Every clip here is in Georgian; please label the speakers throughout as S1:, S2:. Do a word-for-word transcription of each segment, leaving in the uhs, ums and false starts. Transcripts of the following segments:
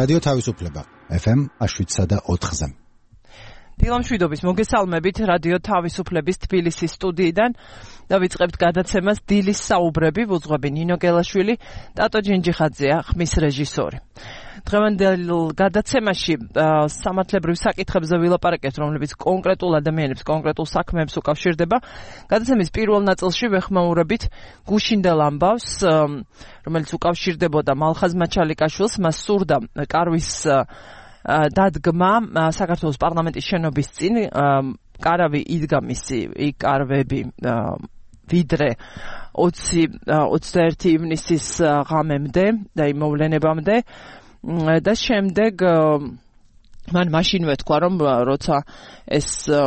S1: რადიო თავისუფლება ეფ ემ შვიდსა და ოთხზე.
S2: დილამშვიდობის მოგესალმებით რადიო თავისუფლების თბილისის სტუდიიდან და ვიწყებთ გადაცემას დილის საუბრები. ვუძღვები ნინო გელაშვილი, ტატო ჯინჯიხაძეა ხმის რეჟისორი. დღევანდელ გადაცემაში სამართლებრივ საკითხებზე ვილაპარაკებთ, რომლებიც კონკრეტულ ადამიანებს, კონკრეტულ საქმეებს უკავშირდება. გადაცემის პირველ ნაწილში ვეხმაურებით გუშინდელ ამბავს, რომელიც უკავშირდებოდა მალხაზ მაჩალიკაშვილს. მას სურდა კარვის დადგმა საქართველოს პარლამენტის შენობის წინ. კარავი იდგა მისი კარვები ვიდრე ოცდაერთი ივნისის ღამემდე და იმ მოვლენებამდე და შემდეგ მან მაშინვე თქვა, რომ როცა ეს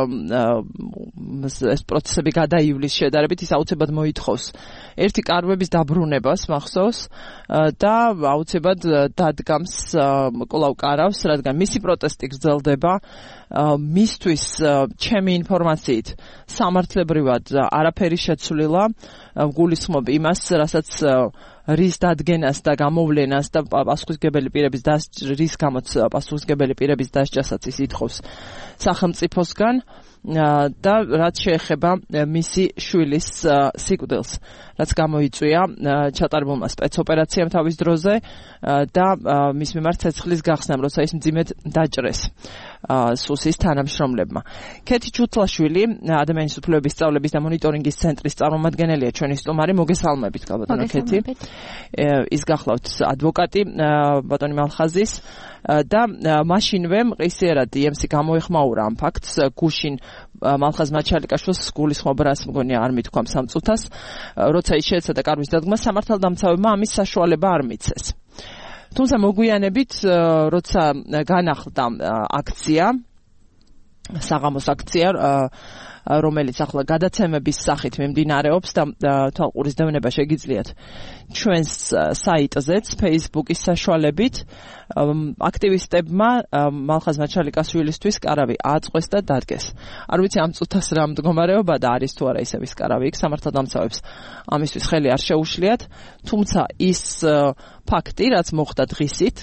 S2: ეს პროცესები გადაივლის შედარებით, ის აუცილებლად მოითხოვს ერთი კარვების დაბრუნებას მახსოვს და აუცილებლად დადგამს კვლავ კარავს, რადგან მისი პროტესტი გრძელდება. მისთვის ჩემი ინფორმაციით სამართლებრივად არაფერი შეცვლილა. გულისხმობ იმას, რასაც რის დადგენას და გამოვლენას და პასუხისმგებელი პირების რის გამოც პასუხისმგებელი პირების დასჯასაც ის ითხოვს სახელმწიფოსგან და რაც შეეხება მისი შვილის სიკვდილს, რაც გამოიწვია ჩატარებულმა სპეცოპერაციამ თავის დროზე და მის მიმართ ცეცხლის გახსნამ, როცა ის მძიმედ დაჭრეს სუსის თანამშრომლებმა. ქეთი ჩუთლაშვილი, ადამიანის უფლებების სწავლების და მონიტორინგის ცენტრის წარმომადგენელია ჩვენი სტუმარი. მოგესალმებით, გალბატონო ქეთი. ის გახლავთ ადვოკატი ბატონი მალხაზის და მაშინვე მყისიერად იემსი გამოეხმაურა ამ ფაქტს. გუშინ მალხაზ მაჩალიკაშვილს გულისხმობ, რას მგონია არ მithქვამ სამწუთას, როცა ის შეეცადა კარვის დადგმა, სამართალდამცავებმა ამის საშუალება არ მიცეს. თუმცა მოგვიანებით, როცა განახლდა აქცია, საღამოს აქცია, რომელიც ახლა გადაცემების სახით მიმდინარეობს და თვალყურის დევნება შეგიძლიათ ჩვენს საიტზეც, Facebook-ის საშუალებით. აქტივისტებმა მალხაზ მაჩალიკაშვილისთვის კარავი ააწყვეს და დადგეს. არ ვიცი ამ წუთას რა მდგომარეობა და არის თუ არა ისევ ის კარავი იქ, სამართალდამცავებს ამისთვის ხელი არ შეუშლიათ, თუმცა ის ფაქტი, რაც მოხდა დღისით,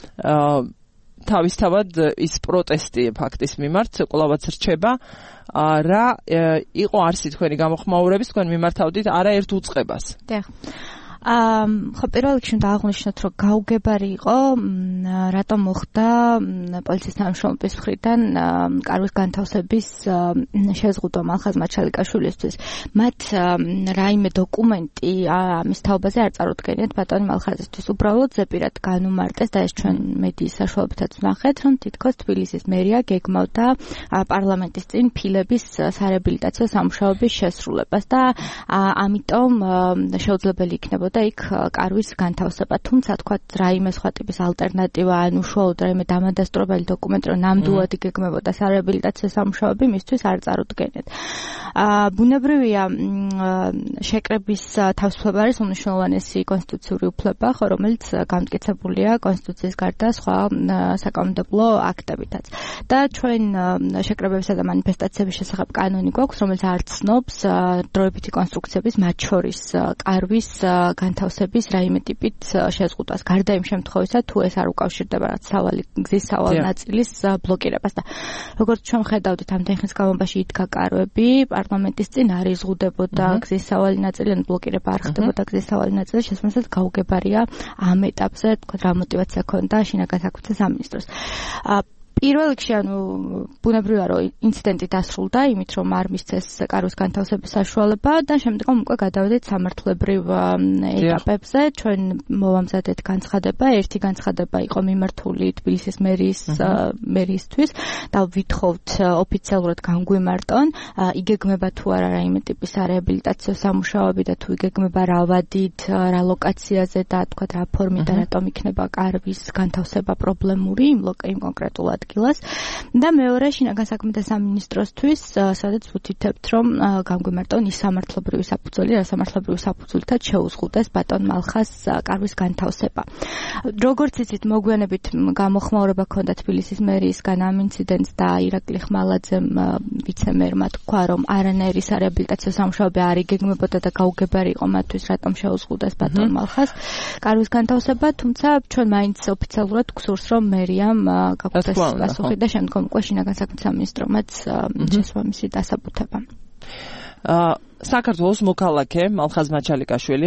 S2: თავისთავად ის პროტესტი ფაქტის მიმართ კვლავაც რჩება. რა იყო არსი თქვენი გამოხმაურების, თქვენ მიმართავდით არაერთ უწყებას?
S3: დიახ. ხო, პირველ რიგში უნდა აღვნიშნოთ, რომ გაუგებარი იყო, რატომ მოხდა პოლიციის თანამშრომლების მხრიდან კარვის განთავსების შეზღუდვა მალხაზ მაჩალიკაშვილისთვის. მათ რაიმე დოკუმენტი ამის თაობაზე არ წარუდგენიათ ბატონი მალხაზისთვის. უბრალოდ ზეპირად განუმარტეს და ეს ჩვენ მედიის საშუალებითაც ვნახეთ, რომ თითქოს თბილისის მერია გეგმავდა პარლამენტის წინ ფილების სარეაბილიტაციო სამუშაოების შესრულებას და ამიტომ შეუძლებელი იქნებოდა და იქ კარვის განთავსება. თუმცა თქვა რაიმე სხვა ტიპის ალტერნატივა, ან უშუალოდ რაიმე დამადასტურებელი დოკუმენტი, რომ ნამდვილად იგეგმებოდა სარეაბილიტაციო სამუშაოები, მისთვის არ წარუდგენიათ. ბუნებრივია, შეკრების თავისუფლება არის უმნიშვნელოვანესი კონსტიტუციური უფლება, ხო, რომელიც გამტკიცებულია კონსტიტუციის გარდა სხვა საკანონმდებლო აქტებითაც. და ჩვენ შეკრებებისა და მანიფესტაციების შესახებ კანონი გვაქვს, რომელიც არ ცნობს დროებითი კონსტრუქციების, მათ შორის კარვის განთავსების რაიმე ტიპით შეზღუდვას. გარდა იმ შემთხვევისა, თუ ეს არ უკავშირდება რაც სავალი გზის სავალ ნაწილის ბლოკირებას. და როგორც ჩვენ ხედავდით, ამდენი ხნის განმავლობაში იდგა კარვები, პარლამენტის წინ არ იზღუდებოდა გზის სავალი ნაწილი, ან ბლოკირება არ ხდებოდა გზის სავალი ნაწილი, შესაბამისად გაუგებარია ამ ეტაპზე, თქვა რა мотиваცია ქონდა შინაგან საქმეთა სამინისტროს. პირველ რიგში, ანუ ბუნებრივია, რომ ინციდენტი დასრულდა იმით, რომ არ მისცეს კარვის განთავსების საშუალება და შემდგომ უკვე გადავედით სამართლებრივ ეტაპებზე. ჩვენ მოვამზადეთ განცხადება, ერთი განცხადება იყო მიმართული თბილისის მერიის მერიისთვის და ვითხოვთ ოფიციალურად განგვიმარტონ, იგეგმება თუ არა რაიმე ტიპის სარეაბილიტაციო სამუშაოები და თუ იგეგმება რა ვადით, რა ლოკაციაზე და თქვა რა ფორმით და რატომ იქნება კარვის განთავსება პრობლემური იმ იმ კონკრეტულ ადგილზე. ადგილას და მეორე შინაგან საქმეთა სამინისტროსთვის, სადაც ვუთითებთ, რომ გამგვიმარტონ ის სამართლებრივი საფუძველი, რა სამართლებრივი საფუძვლითაც შეუზღუდეს ბატონ მალხას კარვის განთავსება. როგორც იცით, მოგვიანებით გამოხმაურება ჰქონდა თბილისის მერიისგან ამ ინციდენტს და ირაკლი ხმალაძემ ვიცე-მერმა თქვა, რომ არანაირი სარეაბილიტაციო სამუშაოები არ იგეგმებოდა და გაუგებარი იყო მათთვის, რატომ შეუზღუდეს ბატონ მალხას კარვის განთავსება, თუმცა ჩვენ მაინც ოფიციალურად გვსურს, რომ მერიამ გაგვდეს პასუხი და შემდგომ უკვე შინაგან საქმეთა სამინისტრომაც შესაბამისი დასაბუთება.
S2: საქართველოს მოქალაქე მალხაზ მაჩალიკაშვილი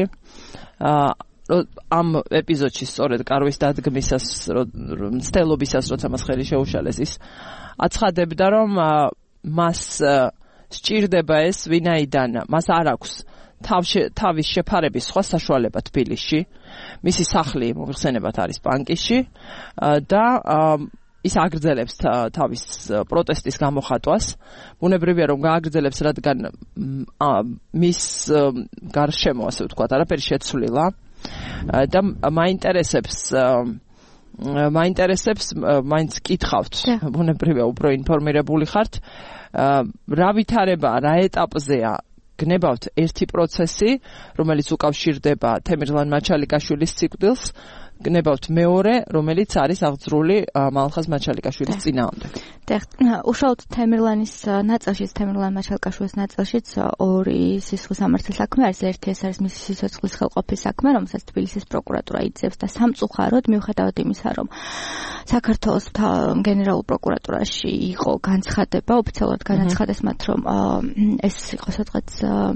S2: ამ ეპიზოდში სწორედ კარვის დადგმისას, მცდელობისას, როცა მას ხელი შეუშალეს, ის აცხადებდა, რომ მას სჭირდება ეს, ვინაიდან მას არ აქვს თავის შეფარების სხვა საშუალება თბილისში, მისი სახლი მოიხსენებათ არის პანკისში და ის აგრძელებს თავის პროტესტის გამოხატვას. ბუნებრივია, რომ გააგრძელებს, რადგან მის გარშემო, ასე ვთქვათ, არაფერი შეცვლილა და მაინტერესებს მაინტერესებს მაინც კითხავთ, ბუნებრივია, უფრო ინფორმირებული ხართ, რა ვითარებაა, რა ეტაპზეა გნებავთ ერთი პროცესი, რომელიც უკავშირდება თემირლან მაჩალიკაშვილის სიკვდილს, გნებავთ მეორე, რომელიც არის აღძრული მალხაზ მაჩალიკაშვილის წინააღმდეგ.
S3: უშუალოდ თემირლანის ნაწილშიც, თემირლან მაჩალიკაშვილის ნაწილშიც ორი სისხლის სამართლის საქმე არის. ერთი ეს არის მისი სიცოცხლის ხელყოფის საქმე, რომელსაც თბილისის პროკურატურა იძებს და სამწუხაროდ, მიუხედავად იმისა, რომ საქართველოს გენერალურ პროკურატურაში იყო განცხადება, ოფიციალურად განაცხადეს მათ, რომ ეს იყო სადღაც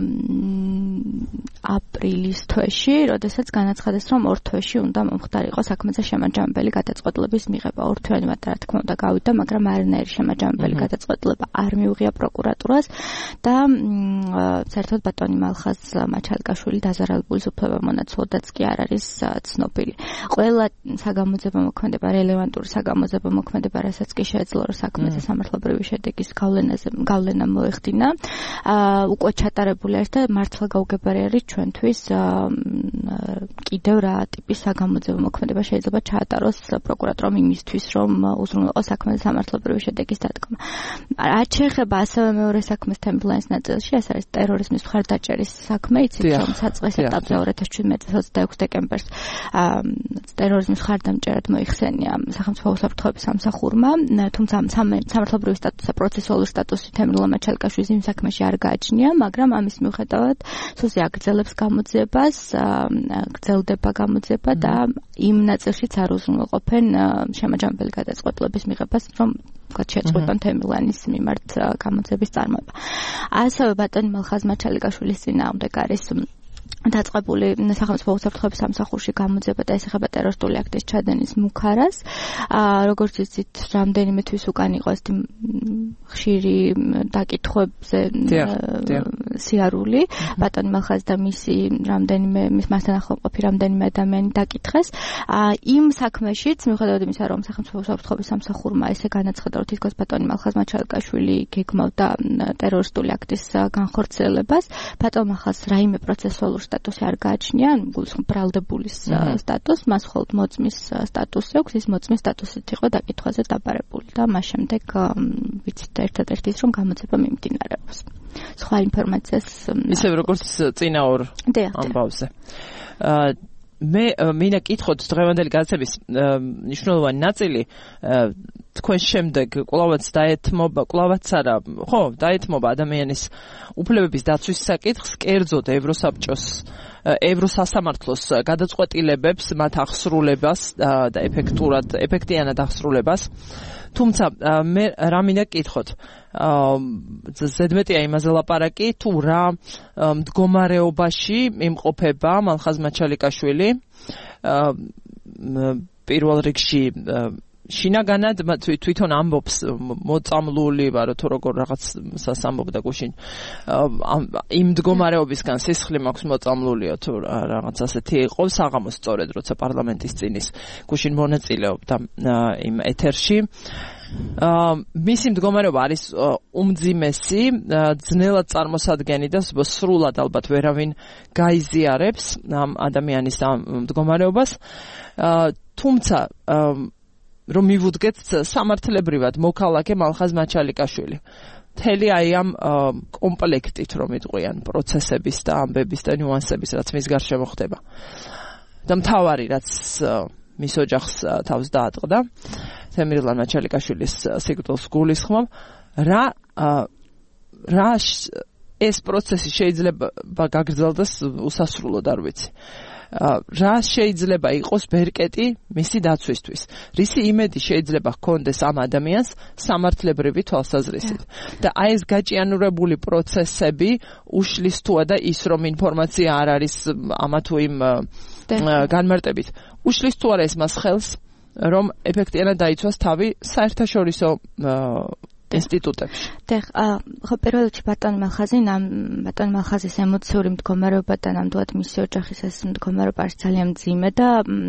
S3: აპრილის თვეში, როდესაც განაცხადეს, რომ ორ თვეში უნდა მომხდარიყო საქმეზე შემაჯამებელი გადაწყვეტილების მიღება. ორ თვეანივე რა თქმა უნდა გავიდა, მაგრამ არანაირი შემაჯამებელი გადაწყვეტილება არ მიუღია პროკურატურას და საერთოდ ბატონი მალხაზ მაჩალიკაშვილი დაზარალებული უფლებამონაცვლოდაც კი არ არის ცნობილი. ყველა საგამოძიებო მოქმედება, რელევანტური საგამოძიებო მოქმედება, რასაც კი შეეძლო საქმეზე სამართლებრივი შედეგის გავლენაზე გავლენა მოეხდინა, უკვე ჩატარებული არის და მართლა გაუგებარი არის ჩვენთვის კიდევ რა ტიპის საგამოძიებო მოქმედება შეიძლება ჩაატაროს პროკურატურამ იმისთვის, რომ უზრუნველყოს საქმეზე სამართლებრივი შედეგის დადგმა. რაც შეეხება ასევე მეორე საქმეს თემირლანის ნაწილში, ეს არის ტერორიზმის მხარდაჭერის საქმე, იცით, რომ საწყის ეტაპზე ორი ათას შვიდმეტი წლის ოცდაექვსი დეკემბერს ტერორიზმის მხარდამჭერად მოიხსენია სახელმწიფო უსაფრთხოების სამსახურმა, თუმცა სამართლებრივი სტატუსა, პროცესუალური სტატუსი თემირლან მაჩალიკაშვილის იმ საქმეში არ გააჩნია, მაგრამ ამის მიუხედავად სულზე აგრძელებს გამოძიებას, გრძელდება გამოძიება და იმ ნაწილშიც არ უზრუნველყოფენ შემაჯამებელი გადაწყვეტილების მიღებას, რომ შეწყვეტონ თემირლანის მიმართ გამოძიების წარმოება. ასევე ბატონი მალხაზ მაჩალიკაშვილის წინააღმდეგ არის დაწყებული სახელმწიფო უსაფრთხოების სამსახურში გამოძიება და ეხება ტერორისტული აქტის ჩადენის მუქარას. როგორც იცით, რამდენიმე თვის უკან იყო ეს ხშირი დაკითხვებზე სიარული. ბატონი მალხაზ და მისი რამდენიმე მის მასთან ახლომყოფი რამდენიმე ადამიანი დაკითხეს. იმ საქმეშიც, მიუხედავად იმისა, რომ სახელმწიფო უსაფრთხოების სამსახურმა ესე განაცხადა, რომ თითქოს ბატონი მალხაზ მაჩალიკაშვილი გეგმავდა ტერორისტული აქტის განხორციელებას, ბატონ მალხაზს რაიმე პროცესუალური სტატუსი არ გააჩნია, გულისხმობ ბრალდებულის სტატუსს, მას მხოლოდ მოწმის სტატუსი აქვს, ის მოწმის სტატუსით იყო დაკითხვაზე დაბარებული და მას შემდეგ ვიცით ერთადერთი ის, რომ გამოძიება მიმდინარეობს. სხვა ინფორმაციას
S2: ისევ როგორც წინა ორ ამბავზე. მე მინდა კითხოთ დღევანდელი გადაცემის მნიშვნელოვანი ნაწილი თქვენ შემდეგ კვლავაც დაეთმობა, კვლავაც არა, ხო, დაეთმობა ადამიანის უფლებების დაცვის საკითხს, კერძოდ ევროსაბჭოს, ევროსასამართლოს გადაწყვეტილებებს, მათ აღსრულებას და ეფექტურად, ეფექტიანად აღსრულებას. თუმცა მე რა მინდა კითხოთ, ზედმეტია იმაზე ლაპარაკი, თუ რა მდგომარეობაში იმყოფება მალხაზ მაჩალიკაშვილი, პირველ რიგში შინაგანად თვითონ ამბობს მოწამლული ვარო თუ როგორ რაღაცას ამბობდა გუშინ იმ მდგომარეობისგან სისხლი მაქვს მოწამლულია თუ რაღაც ასეთი იყო საღამოს სწორედ როცა პარლამენტის წინის გუშინ მონაწილეობდა იმ ეთერში მისი მდგომარეობა არის უმძიმესი, ძნელად წარმოსადგენი და სრულად ალბათ ვერავინ გაიზიარებს ამ ადამიანის მდგომარეობას. თუმცა რომ მივუდგეთ სამართლებრივად მოქალაქე მალხაზ მაჩალიკაშვილი. მთელი აი ამ კომპლექტით რომ იყვიან პროცესების და ამბების და ნიუანსების, რაც მის გარშემო ხდება. და მთავარი, რაც მის ოჯახს თავს დაატყდა, თემირლან მაჩალიკაშვილის სიკვდილს გულისხმობ, რა რა ეს პროცესი შეიძლება გაგრძელდეს უსასრულოდ არ ვიცი. რა შეიძლება იყოს ბერკეტი მისი დაცვისთვის. რისი იმედი შეიძლება ჰქონდეს ამ ადამიანს სამართლებრივი თვალსაზრისით. და აი ეს გაჭიანურებული პროცესები უშლის თუა და ის რომ ინფორმაცია არ არის ამა თუ იმ განმარტებით. უშლის თუ არა ეს მას ხელს რომ ეფექტიანად დაიცვას თავი საერთაშორისო ინსტიტუტებში.
S3: დიახ, ხო პირველ რიგში ბატონ მალხაზი, ბატონ მალხაზის ემოციური მდგომარეობა და ნამდვილად მისი ოჯახის ეს მდგომარეობა არის ძალიან მძიმე და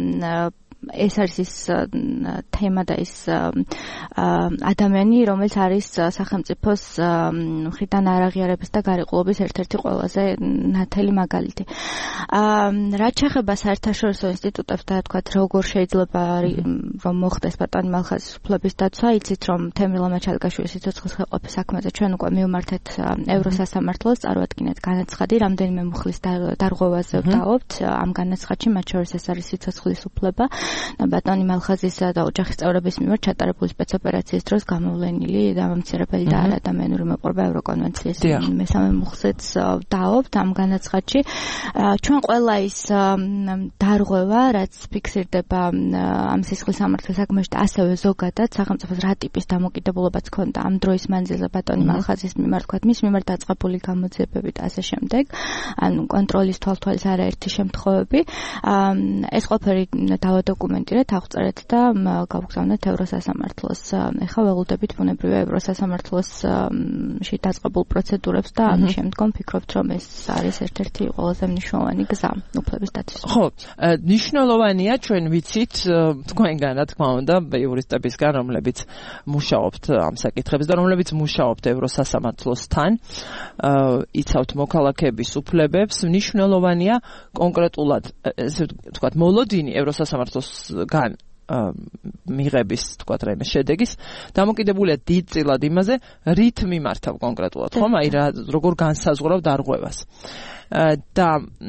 S3: ეს არის ის თემა და ის ადამიანი, რომელიც არის სახელმწიფოს მხრიდან არაღიარების და გარიყულობის ერთ-ერთი ყველაზე ნათელი მაგალითი. რაც შეეხება საერთაშორისო ინსტიტუტებს და თქვათ როგორ შეიძლება რომ მოხდეს ბატონ მალხაზის უფლების დაცვა, იცით რომ თემირლან მაჩალიკაშვილის სიცოცხლის ხელყოფის საქმეზე ჩვენ უკვე მივმართეთ ევროსასამართლოს, წარუადგინეთ განაცხადი, რამდენიმე მუხლის დარღვევაზე ვდაობთ ამ განაცხადში, მათ შორის ეს არის სიცოცხლის უფლება. ბატონი მალხაზისა და ოჯახის წევრების მიმართ ჩატარებული სპეცოპერაციის დროს გამოვლენილი დამამცირებელი და არადამიანური მოპყრობა ევროკონვენციის მესამე მუხლზეც ვდაობთ ამ განაცხადში. ჩვენ ყველა ის დარღვევა, რაც ფიქსირდება ამ სისხლის სამართლის საქმეში და ასევე ზოგადად სახელმწიფოს რა ტიპის დამოკიდებულებაც ჰქონდა ამ დროის მანძილზე ბატონი მალხაზის მიმართ, თქვათ, მის მიმართ დაწყებული გამოძიებები და ასე შემდეგ, ანუ კონტროლის თვალთვალის არაერთი შემთხვევები. ეს ყველაფერი დავადოკუმენტირეთ, აღწერეთ და გავგზავნეთ ევროსასამართლოს. ეხლა ველოდებით ბუნებრივია ევროსასამართლოსში დაწყებულ პროცედურებს და ამის შემდგომ ფიქრობთ, რომ ეს არის ერთ-ერთი ყველაზე მნიშვნელოვანი გზა უფლების დაცვის.
S2: ხო, მნიშვნელოვანია, ჩვენ ვიცით თქვენგან, რა თქმა უნდა, იურისტებისგან, რომლებიც მუშაობთ ამ საკითხებზე და რომლებიც მუშაობთ ევროსასამართლოსთან, იცავთ მოქალაქეების უფლებებს, მნიშვნელოვანია კონკრეტულად, ესე ვთქვათ, მოლოდინი ევროსასამართლოსგან მიღების, თქვათ, რაიმე შედეგის დამოკიდებულია დიდწილად იმაზე, რით მიმართავ კონკრეტულად, ხომ? აი რა როგორ განსაზღვრავ დარღვევას. და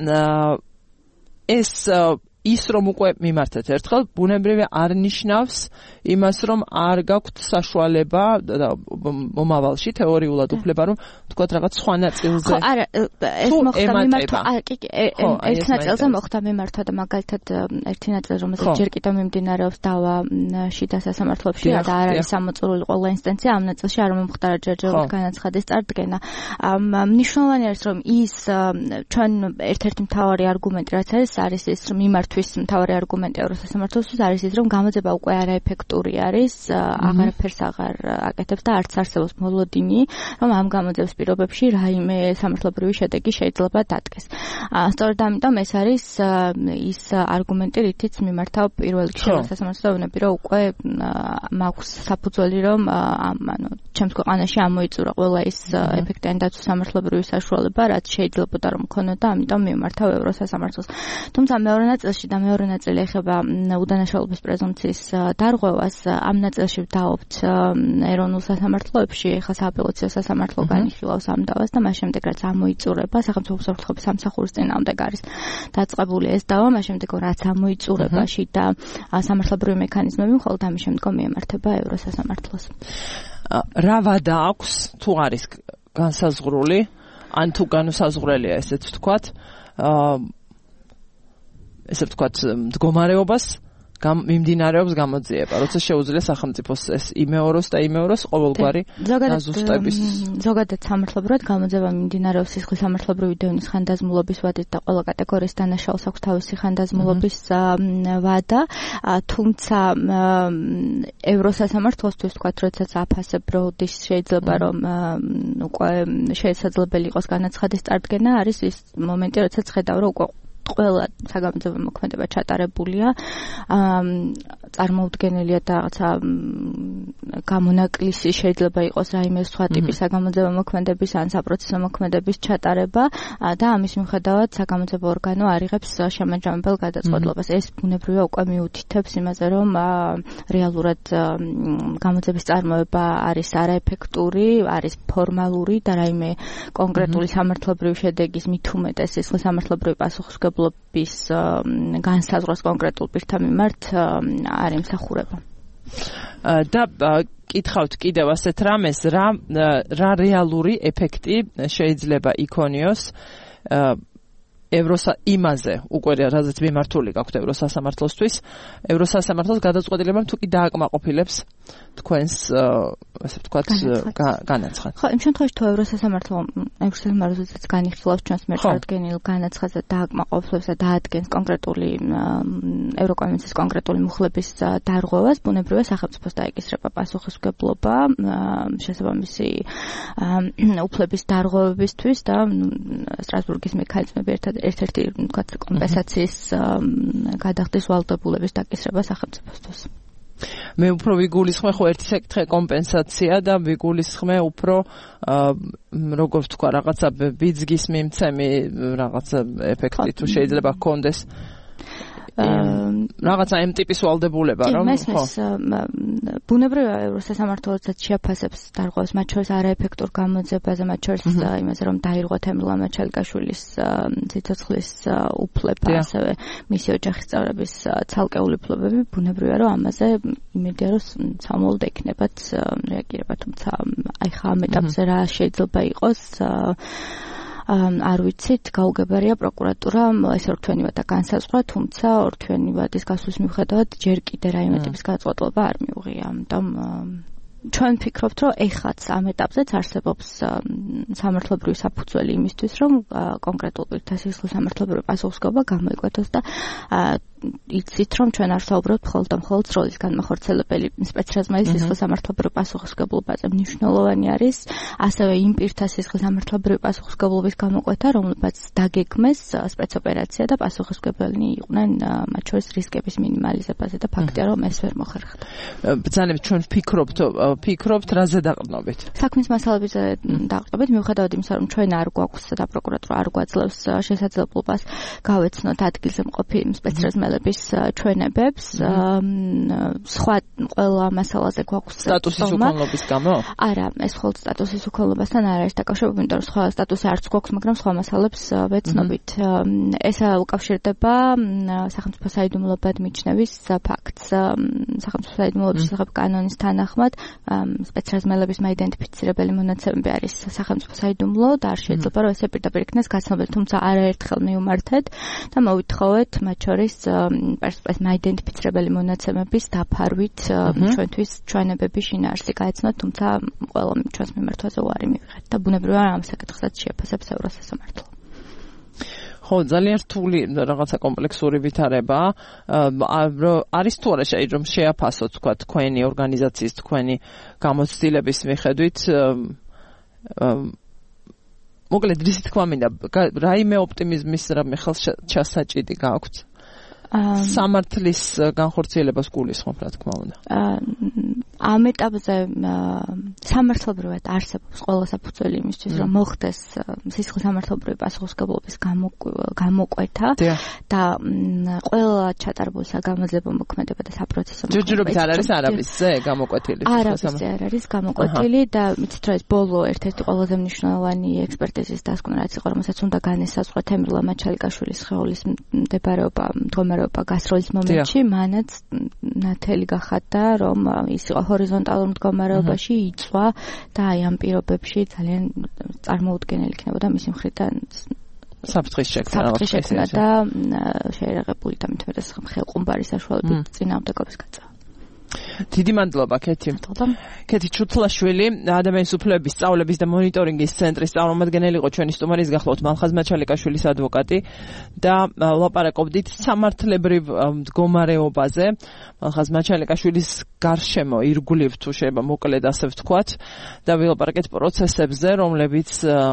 S2: ეს ის რომ უკვე მიმართეთ ერთხელ, ბუნებრივია არ ნიშნავს იმას, რომ არ გაქვთ საშუალება მომავალში თეორიულად უფლება, რომ თქვათ რაღაც სხვა ნაწილზე.
S3: ხო, არა, ეს მოხდა მიმართვა, კი, კი, ერთ ნაწილზე მოხდა მიმართვა და მაგალითად ერთი ნაწილი, რომელსაც ჯერ კიდევ მიმდინარეობს დავა შიდა სასამართლოებში და არ არის ამოწურული ყველა ინსტანცია, ამ ნაწილში არ მომხდარა ჯერჯერობით განაცხადის წარდგენა. მნიშვნელოვანი არის, რომ ის ჩვენ ერთ-ერთი მთავარი არგუმენტი, რაც არის, არის ის, რომ მიმართ თვის მთავარი არგუმენტი ევროსასამართლოსთვის არის ის, რომ გამოძება უკვე არაეფექტური არის, აღარაფერს აღარ აკეთებს და არც არსებობს მოლოდინი, რომ ამ გამოძების პირობებში რაიმე სამართლებრივი შედეგი შეიძლება დადგეს. სწორედ ამიტომ ეს არის ის არგუმენტი, რითიც მიმართავ პირველ რიგში ევროსასამართლოს და ვუნები, რომ უკვე მაქვს საფუძველი, რომ ანუ ჩემს ქვეყანაში ამოიწურა ყველა ის ეფექტიანი დაცვის სამართლებრივი საშუალება, რაც შეიძლებოდა რომ მქონოდა, ამიტომ მიმართავ ევროსასამართლოს. თუმცა მეორე ნაწილში და მეორე ნაწილი ეხება უდანაშაულობის პრეზუმპციის დარღვევას. ამ ნაწილში ვდაობთ ეროვნულ სასამართლოებში, ეხლა სააპელაციო სასამართლო განიხილავს ამ დავას და მას შემდეგ რაც ამოიწურება სახელმწიფო უსაფრთხოების სამსახურის წინააღმდეგ არის დაწყებული ეს დავა, მას შემდეგ რაც ამოიწურებაში და სამართლებრივი მექანიზმები მხოლოდ ამის შემდგომ მიემართება ევროსასამართლოს.
S2: რა ვადა აქვს თუ არის განსაზღვრული, ან თუ განსაზღვრელია ესეც ვთქვათ, ესე ვთქვათ, მდგომარეობას მიმდინარეობს გამოძიება, როცა შეუძლია სახელმწიფოს ეს იმეოროს და იმეოროს ყოველგვარი დაზუსტების.
S3: ზოგადად სამართლებრივად გამოძიება მიმდინარეობს სისხლის სამართლებრივი დევნის ხანდაზმულობის ვადით და ყველა კატეგორიის დანაშაულს აქვს თავისი ხანდაზმულობის ვადა, თუმცა ევროსასამართლოსთვის ვთქვათ, როდესაც აფასებ როდის შეიძლება რომ უკვე შესაძლებელი იყოს განაცხადის წარდგენა, არის ის მომენტი, როდესაც ხედავ, რომ უკვე ყველა საგამოძიებო მოქმედება ჩატარებულია. წარმოუდგენელია და რაღაცა გამონაკლისი შეიძლება იყოს რაიმე სხვა ტიპის საგამოძიებო მოქმედების ან საპროცესო მოქმედების ჩატარება და ამის მიუხედავად საგამოძიებო ორგანო არიღებს შემაჯამებელ გადაწყვეტილებას. ეს ბუნებრივია უკვე მიუთითებს იმაზე, რომ რეალურად გამოძიების წარმოება არის არაეფექტური, არის ფორმალური და რაიმე კონკრეტული სამართლებრივი შედეგის მით უმეტეს სისხლის სამართლებრივი პასუხისმგებლობის განსაზღვრას კონკრეტულ პირთა მიმართ არ ემსახურება.
S2: და კითხავთ კიდევ ასეთ რამეს, რა რა რეალური ეფექტი შეიძლება იქონიოს ევროსა იმაზე უკვე რაზეც მიმართული გაქვთ ევროსასამართლოსთვის, ევროსასამართლოს გადაწყვეტილებამ თუ კი დააკმაყოფილებს თქვენს ასე ვთქვათ განაცხადს.
S3: ხო, იმ შემთხვევაში თუ ევროსასამართლო ევროსასამართლოც განიხილავს ჩვენს მიერ წარდგენილ განაცხადს და დააკმაყოფილებს და დაადგენს კონკრეტული ევროკომისიის კონკრეტული მუხლების დარღვევას, ბუნებრივია სახელმწიფოს დაეკისრება პასუხისმგებლობა შესაბამისი უფლების დარღვევებისთვის და სტრასბურგის მექანიზმები ერთად ერთ-ერთი ვთქვათ კომპენსაციის გადახდის ვალდებულების დაკისრება სახელმწიფოსთვის. მე უფრო
S2: ვიგულისხმე ხო ერთი საკითხი კომპენსაცია და ვიგულისხმე უფრო როგორ ვთქვა რაღაცა ბიძგის მიმცემი რაღაცა ეფექტი თუ შეიძლება გქონდეს რაღაცა იმ ტიპის ვალდებულება რომ
S3: ხო ბუნებრივია ევროსასამართლოც შეაფასებს დარღვევას მათ შორის არაეფექტურ გამოძიებაზე მათ შორის იმაზე რომ დაირღვა თემურლან მაჩალიკაშვილის სიცოცხლის უფლება ასევე მისი ოჯახის წევრების ცალკეული უფლებები ბუნებრივია რომ ამაზე იმედია რომ სამოულოდ ექნებათ რეაგირება თუმცა აი ხა ამ ეტაპზე რა შეიძლება იყოს არ ვიცით, გაუგებარია პროკურატურა ეს ორთვენივად განსაზღვრა, თუმცა ორთვენივადის გასვლის მიუხედავად ჯერ კიდე რაიმე ტიპის გადაწყვეტილება არ მიუღია. ამიტომ ჩვენ ვფიქრობთ, რომ ეხლაც ამ ეტაპზეც არსებობს სამართლებრივი საფუძველი იმისთვის, რომ კონკრეტულ პირთა სისხლის სამართლებრივი პასუხისმგებლობა გამოიკვეთოს და იცით, რომ ჩვენ არ საუბრობთ მხოლოდ და მხოლოდ სროლის განმახორციელებელი სპეცრაზმელის სისხლის სამართლებრივი პასუხისმგებლობაზე. მნიშვნელოვანი არის ასევე იმ პირთა სისხლის სამართლებრივი პასუხისმგებლობის გამოკვეთა, რომლებაც დაგეგმეს სპეცოპერაცია და პასუხისმგებლნი იყვნენ მათ შორის რისკების მინიმალიზებაზე და ფაქტია, რომ ეს ვერ მოხერხდა.
S2: ბრძანებით ჩვენ ვფიქრობთ, ვფიქრობთ რაზე დაყრდნობით?
S3: საქმის მასალებზე დაყრდნობით, მიუხედავად იმისა, რომ ჩვენ არ გვაქვს და პროკურატურა არ გვაძლევს შესაძლებლობას გავეცნოთ ადგილზე მყოფი სპეცრაზმელების ჩვენებებს, სხვა ყველა მასალაზე გვაქვს
S2: სტატუსის უქონლობის გამო?
S3: არა, ეს მხოლოდ სტატუსის უქონლობასთან არ არის დაკავშირებული, იმიტომ რომ სხვა სტატუსი არც გვაქვს, მაგრამ სხვა მასალებს ვეცნობით. ეს უკავშირდება სახელმწიფო საიდუმლოებად მიჩნევის ფაქტს. სახელმწიფო საიდუმლოების შესახებ კანონის თანახმად სპეცრაზმელების მაიდენტიფიცირებელი მონაცემები არის სახელმწიფო საიდუმლო და არ შეიძლება რომ ესე პირდაპირ იქნეს გაცნობილი, თუმცა არაერთხელ მივმართეთ და მოვითხოვეთ მათ შორის პერსპექტივის მაიდენტიფიცირებელი მონაცემების დაფარვით ჩვენთვის ჩვენებები შინაარსი გაეცნოთ, თუმცა ყველა ჩვენს მიმართვაზე უარი მივიღეთ და ბუნებრივია ამ საკითხსაც შეაფასებს ევროსასამართლო.
S2: ხო, ძალიან რთული რაღაცა კომპლექსური ვითარება არის თუ არა რომ შეაფასოთ თქვა თქვენი ორგანიზაციის თქვენი გამოცდილების მიხედვით მოკლედ ისი თქვა მინდა რაიმე ოპტიმიზმის რამე ხელშესაჭიდი გაქვთ სამართლის განხორციელებას გულისხმობ რა თქმა უნდა
S3: ამ ეტაპზე სამართლებრივად არსებობს ყველა საფუძველი იმისთვის რომ მოხდეს სისხლის სამართლებრივი პასუხისმგებლობის გამოკვეთა და ყველა ჩატარებული საგამოძიებო მოქმედება და საპროცესო მოქმედება
S2: ჯერჯერობით არ არის არაბისზე გამოკვეთილი
S3: არაბისზე არ არის გამოკვეთილი და მიცით რომ ეს ბოლო ერთ-ერთი ყველაზე მნიშვნელოვანი ექსპერტიზის დასკვნა რაც იყო რომელსაც უნდა განესაზღვრა თემურლან მაჩალიკაშვილის სხეულის მდებარეობა მდგომარეობა გასროლის მომენტში მანაც ნათელი გახადა რომ ის იყო ჰორიზონტალურ მდგომარეობაში იწვა და აი ამ პირობებში ძალიან წარმოუდგენელი იქნებოდა მისი მხრიდან
S2: საფრთხის შექმნა
S3: და შეერაღებული და მით უმეტეს ხელყუმბარი საშუალებით წინააღმდეგობის გაწევა.
S2: დიდი მადლობა კეთი. კეთი ჩუთლაშვილი, ადამიანის უფლებების სწავლების და მონიტორინგის ცენტრის წარმომადგენელი იყო ჩვენი სტუმარი, გახლავთ მალხაზ მაჩალიკაშვილის ადვოკატი და ვლაპარაკობდით სამართლებრივ მდგომარეობაზე. მალხაზ მაჩალიკაშვილის გარშემო ირგვლივ თუ შეიძლება მოკლედ ასე ვთქვათ და ვილაპარაკეთ პროცესებზე, რომლებიც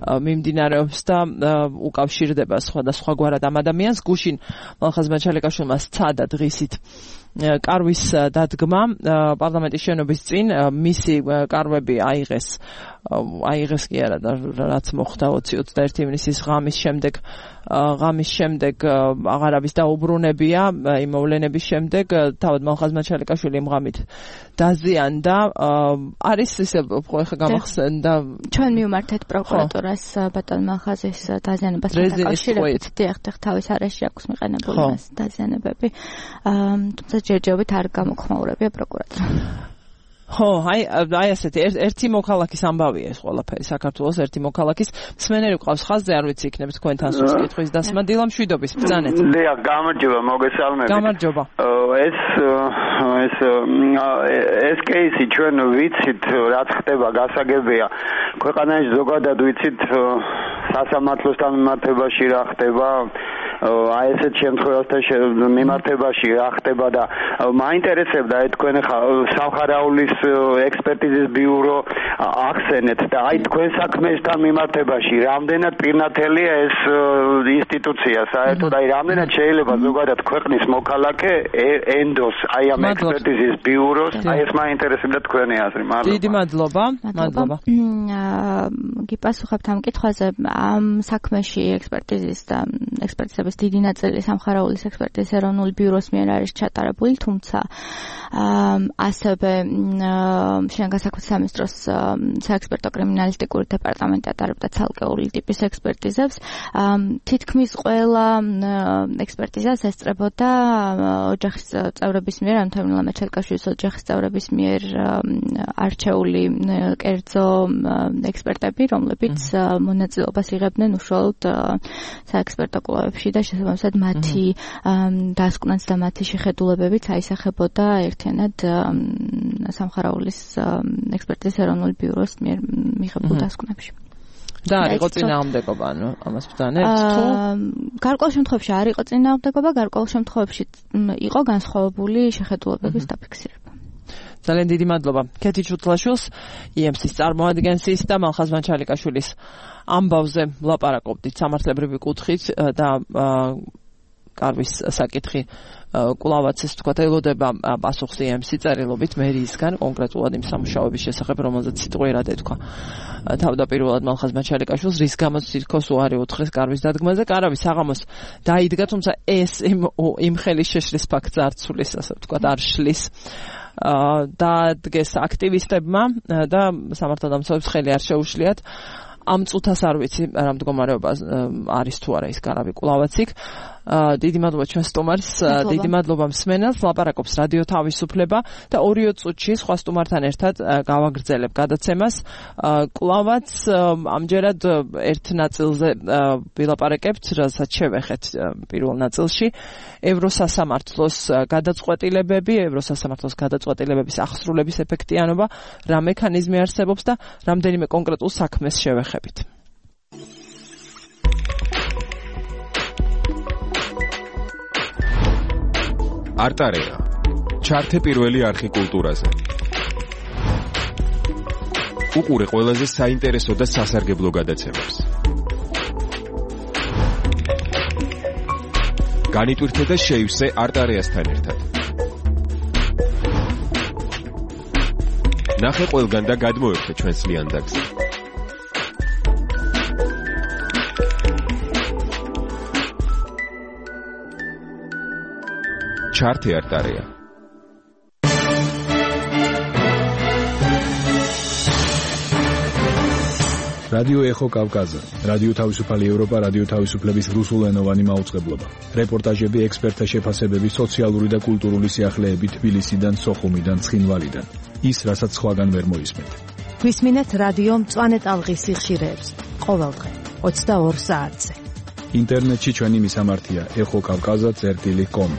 S2: მიმდინარეობს და უკავშირდება სხვადასხვაგვარად ამ ადამიანს. გუშინ მალხაზ მაჩალეკაშვილმა სცადა დღისით კარვის დადგმა პარლამენტის შენობის წინ, მისი კარვები აიღეს აიღეს კი არა და რაც მოხდა ოცი ოცდაერთი ივნისის ღამის შემდეგ ღამის შემდეგ აღარ არის დაუბრუნებია იმ მოვლენების შემდეგ თავად მალხაზ მაჩალეკაშვილი იმ ღამით დაზიანდა. არის ისე ხა გამახსენდა
S3: ჩვენ მივმართეთ პროკურატურას ბატონ მალხაზის დაზიანებას დაკავშირებით. დიახ, თავის არეში აქვს მიყენებული მას დაზიანებები. თუმცა ჯერჯერობით არ გამოხმაურებია პროკურატურა.
S2: ხო, აი, აი ასეთი ერთი მოქალაქის ამბავია ეს ყველაფერი საქართველოს ერთი მოქალაქის. მსმენელი ყავს ხაზზე, არ ვიცი იქნება თქვენთან სულ კითხვის დასმა. დილა მშვიდობის, ბრძანეთ.
S4: დიახ, გამარჯობა, მოგესალმებით.
S2: გამარჯობა.
S4: ეს ეს ეს кейსი ჩვენ ვიცით, რაც ხდება, გასაგებია. ქვეყანაში ზოგადად ვიცით სასამართლოსთან მიმართებაში რა ხდება. აი ესეთ შემთხვევასთან მიმართებაში რა ხდება და მაინტერესებდა აი თქვენ სამხარაულის ექსპერტიზის ბიურო ახსენეთ და აი თქვენ საქმესთან მიმართებაში რამდენად პირნათელია ეს ინსტიტუცია საერთოდ აი რამდენად შეიძლება ზოგადად ქვეყნის მოქალაქე ენდოს აი ამ ექსპერტიზის ბიუროს აი ეს მაინტერესებდა თქვენი აზრი. მადლობა.
S2: დიდი მადლობა. მადლობა.
S3: გიპასუხებთ ამ კითხვაზე. ამ საქმეში ექსპერტიზის და ექსპერტიზების დიდი ნაწილი სამხარაულის ექსპერტიზის ეროვნული ბიუროს მიერ არის ჩატარებული, თუმცა ასევე შინაგან საქმეთა სამინისტროს საექსპერტო კრიმინალისტიკური დეპარტამენტი ატარებდა ცალკეული ტიპის ექსპერტიზებს. თითქმის ყველა ექსპერტიზას ესწრებოდა ოჯახის წევრების მიერ, ანუ თემურლენ მაჩალეკაშვილის ოჯახის წევრების მიერ არჩეული კერძო ექსპერტები, რომლებიც მონაწილეობას იღებდნენ უშუალოდ საექსპერტო კვლევებში და შესაბამისად მათი დასკვნაც და მათი შეხედულებებიც აისახებოდა ერთიანად სამხარაულის ექსპერტიზის ეროვნული ბიუროს მიერ მიღებულ დასკვნებში.
S2: და არ იყო წინააღმდეგობა, ანუ ამას ვთანებთ თუ
S3: გარკვეულ შემთხვევაში არ იყო წინააღმდეგობა, გარკვეულ შემთხვევაში იყო განსხვავებული შეხედულებების დაფიქსირება.
S2: ძალიან დიდი მადლობა. ქეთი ჩუთლაშვილს, ი ემ სის წარმოადგენს ის და მალხაზ მაჩალეკაშვილის ამბავზე ვლაპარაკობდით სამართლებრივი კუთხით და კარვის საკითხი კვლავაც ეს თქვა ელოდება პასუხს ი ემ სი წერილობით მერიისგან კონკრეტულად იმ სამუშაოების შესახებ, რომელზეც სიტყვიერად ეთქვა თავდაპირველად მალხაზ მაჩალეკაშვილს, რის გამოც თითქოს უარი უთხრეს კარვის დადგმაზე. კარავი საღამოს დაიდგა, თუმცა ეს იმ ხელის შეშლის ფაქტს არ ცulis, ასე ვთქვათ, არ შლის. დაადგეს აქტივისტებმა და სამართალდამცავებს ხელი არ შეუშლიათ. ამ წუთას არ ვიცი რა მდგომარეობა არის თუ არა ის კარავი კვლავაც იქ. დიდი მადლობა ჩვენ სტუმარს, დიდი მადლობა მსმენელს. ლაპარაკობს რადიო თავისუფლება და ორი წუთში სხვა სტუმართან ერთად გავაგრძელებ გადაცემას. კვლავაც ამჯერად ერთ ნაწილზე ვილაპარაკებთ, რასაც შევეხეთ პირველ ნაწილში. ევროსასამართლოს გადაწყვეტილებები, ევროსასამართლოს გადაწყვეტილებების აღსრულების ეფექტიანობა, რა მექანიზმი არსებობს და რამდენიმე კონკრეტულ საქმეს შევეხებით.
S5: არტარეა. ჩართე პირველი არხი კულტურაზე. უყურე ყველაზე საინტერესო და სასარგებლო გადაცემებს. განიტვირთე და შეივსე არტარეასთან ერთად. ნახე ყველგან და გადმოერთე ჩვენს ლიანდაგს. ჩართე არტარეა.
S6: რადიო ეხო კავკაზა, რადიო თავისუფალი ევროპა, რადიო თავისუფლების რუსულენოვანი მაუწყებლობა. რეპორტაჟები, ექსპერტთა შეფასებები, სოციალური და კულტურული სიახლეები თბილისიდან, სოხუმიდან, ცხინვალიდან. ის, რასაც სხვაგან ვერ მოისმენთ.
S7: გვისმინეთ რადიო მწვანე ტალღის სიხშირეებს. ყოველდღე ოცდაორ საათზე.
S6: ინტერნეტში ჩვენი მისამართია ეხო კავკაზა წერტილი კომ.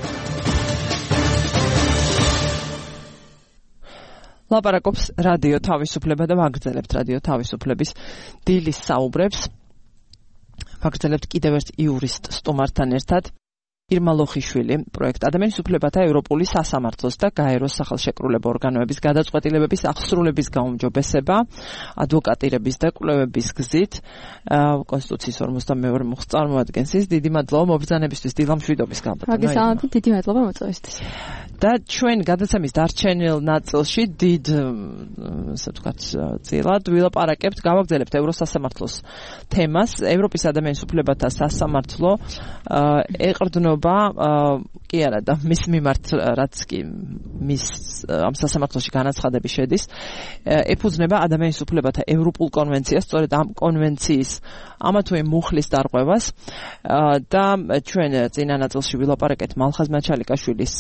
S2: ლაპარაკობს რადიო თავისუფლება და ვაგრძელებთ რადიო თავისუფლების დილის საუბრებს. ვაგრძელებთ კიდევ ერთ იურისტ სტუმართან ერთად. ირმა ლოხიშვილი პროექტ ადამიანის უფლებათა ევროპული სასამართლოს და გაეროს სახელშეკრულებო ორგანოების გადაწყვეტილებების აღსრულების გაუმჯობესება ადვოკატირების და კვლევების გზით კონსტიტუციის ორმოცდამეორე მუხტს წარმოადგენს ის. დიდი მადლობა მობრძანებისთვის, დილა მშვიდობის გამბატონო.
S3: მოგესალმებით, დიდი მადლობა მოწვევისთვის.
S2: და ჩვენ გადაცემის დარჩენილ ნაწილში დიდ ასე ვთქვათ წილად ვილაპარაკებთ, გავაგრძელებთ ევროსასამართლოს თემას. ევროპის ადამიანის უფლებათა სასამართლო ეყრდნობა კი არა და მის მიმართ რაც კი მის ამ სასამართლოში განაცხადები შედის, ეფუძნება ადამიანის უფლებათა ევროპულ კონვენციას, სწორედ ამ კონვენციის ამა თუ იმ მუხლის დარღვევას და ჩვენ წინა ნაწილში ვილაპარაკეთ მალხაზ მაჩალიკაშვილის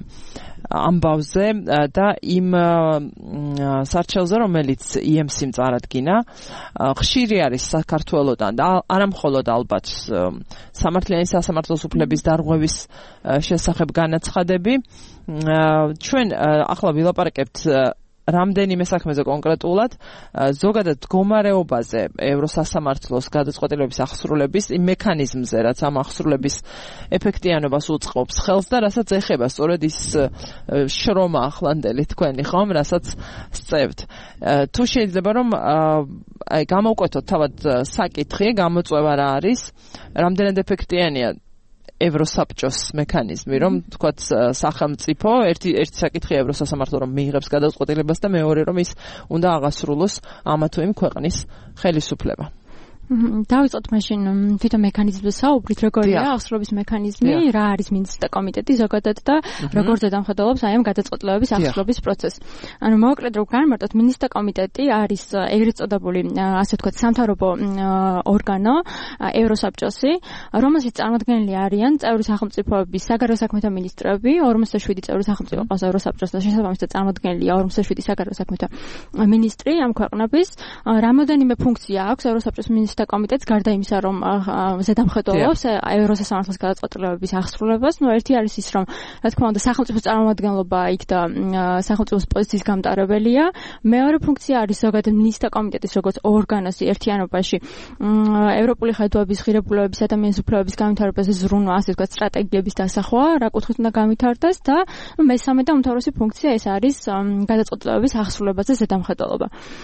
S2: ამბავზე და იმ სარჩელზე, რომელიც ი ემ სი-მ წარადგინა. ხშირი არის საქართველოდან და არამხოლოდ ალბათ სამართლიანი სასამართლოს უფლების დარღვევის შესახებ განაცხადები. ჩვენ ახლა ვილაპარაკებთ რამდენიმე საქმეზე კონკრეტულად, ზოგადად მდგომარეობაზე ევროსასამართლოს გადაწყვეტილებების აღსრულების იმ მექანიზმზე, რაც ამ აღსრულების ეფექტიანობას უწყობს ხელს და რასაც ეხება სწორედ ის შრომა ახლანდელი თქვენი ხომ, რასაც სწევთ. თუ შეიძლება რომ აი გამოვკვეთოთ თავად საკითხი, გამოწვევა რა არის, რამდენად ეფექტიანია ევროსაბჭოს მექანიზმი, რომ თქვათ სახელმწიფო ერთი ერთი საკითხია ევროსასამართლო რომ მიიღებს გადაწყვეტილებას და მეორე რომ ის უნდა აღასრულოს ამა თუ იმ ქვეყნის ხელისუფლება.
S3: დავიწყოთ მაშინ თვითონ მექანიზმზე საუბრით, როგორია აღსრულების მექანიზმი, რა არის მინისტრთა კომიტეტი ზოგადად და როგორ ზედამხედველობს აი ამ გადაწყვეტილებების აღსრულების პროცესს. ანუ მოკლედ რომ განმარტოთ, მინისტრთა კომიტეტი არის ეგრეთ წოდებული, ასე ვთქვათ, სამთავრობო ორგანო ევროსაბჭოსი, რომელშიც წარმოდგენილი არიან წევრი სახელმწიფოების საგარეო საქმეთა მინისტრები, ორმოცდაშვიდი წევრი სახელმწიფო ყავს ევროსაბჭოს და შესაბამისად წარმოდგენილია ორმოცდაშვიდი საგარეო საქმეთა მინისტრი ამ ქვეყნების. რამოდენიმე ფუნქცია აქვს ევროსაბჭოს მინისტრ კომიტეტს გარდა იმისა, რომ ზედამხედველობს ევროსასამართლოს გადაწყვეტილებების აღსრულებას. ნუ ერთი არის ის, რომ რა თქმა უნდა სახელმწიფოს წარმომადგენლობა იქ და სახელმწიფოს პოზიციის გამტარებელია. მეორე ფუნქცია არის ზოგადად მინისტრთა კომიტეტის როგორც ორგანოსი ერთიანობაში ევროპული ხედვების, ღირებულებების, ადამიანის უფლებების განვითარებაზე ზრუნვა, ასე ვთქვათ, სტრატეგიების დასახვა, რა კუთხით უნდა განვითარდეს და მესამე და უმთავრესი ფუნქცია ეს არის გადაწყვეტილებების აღსრულებაზე ზედამხედველობა.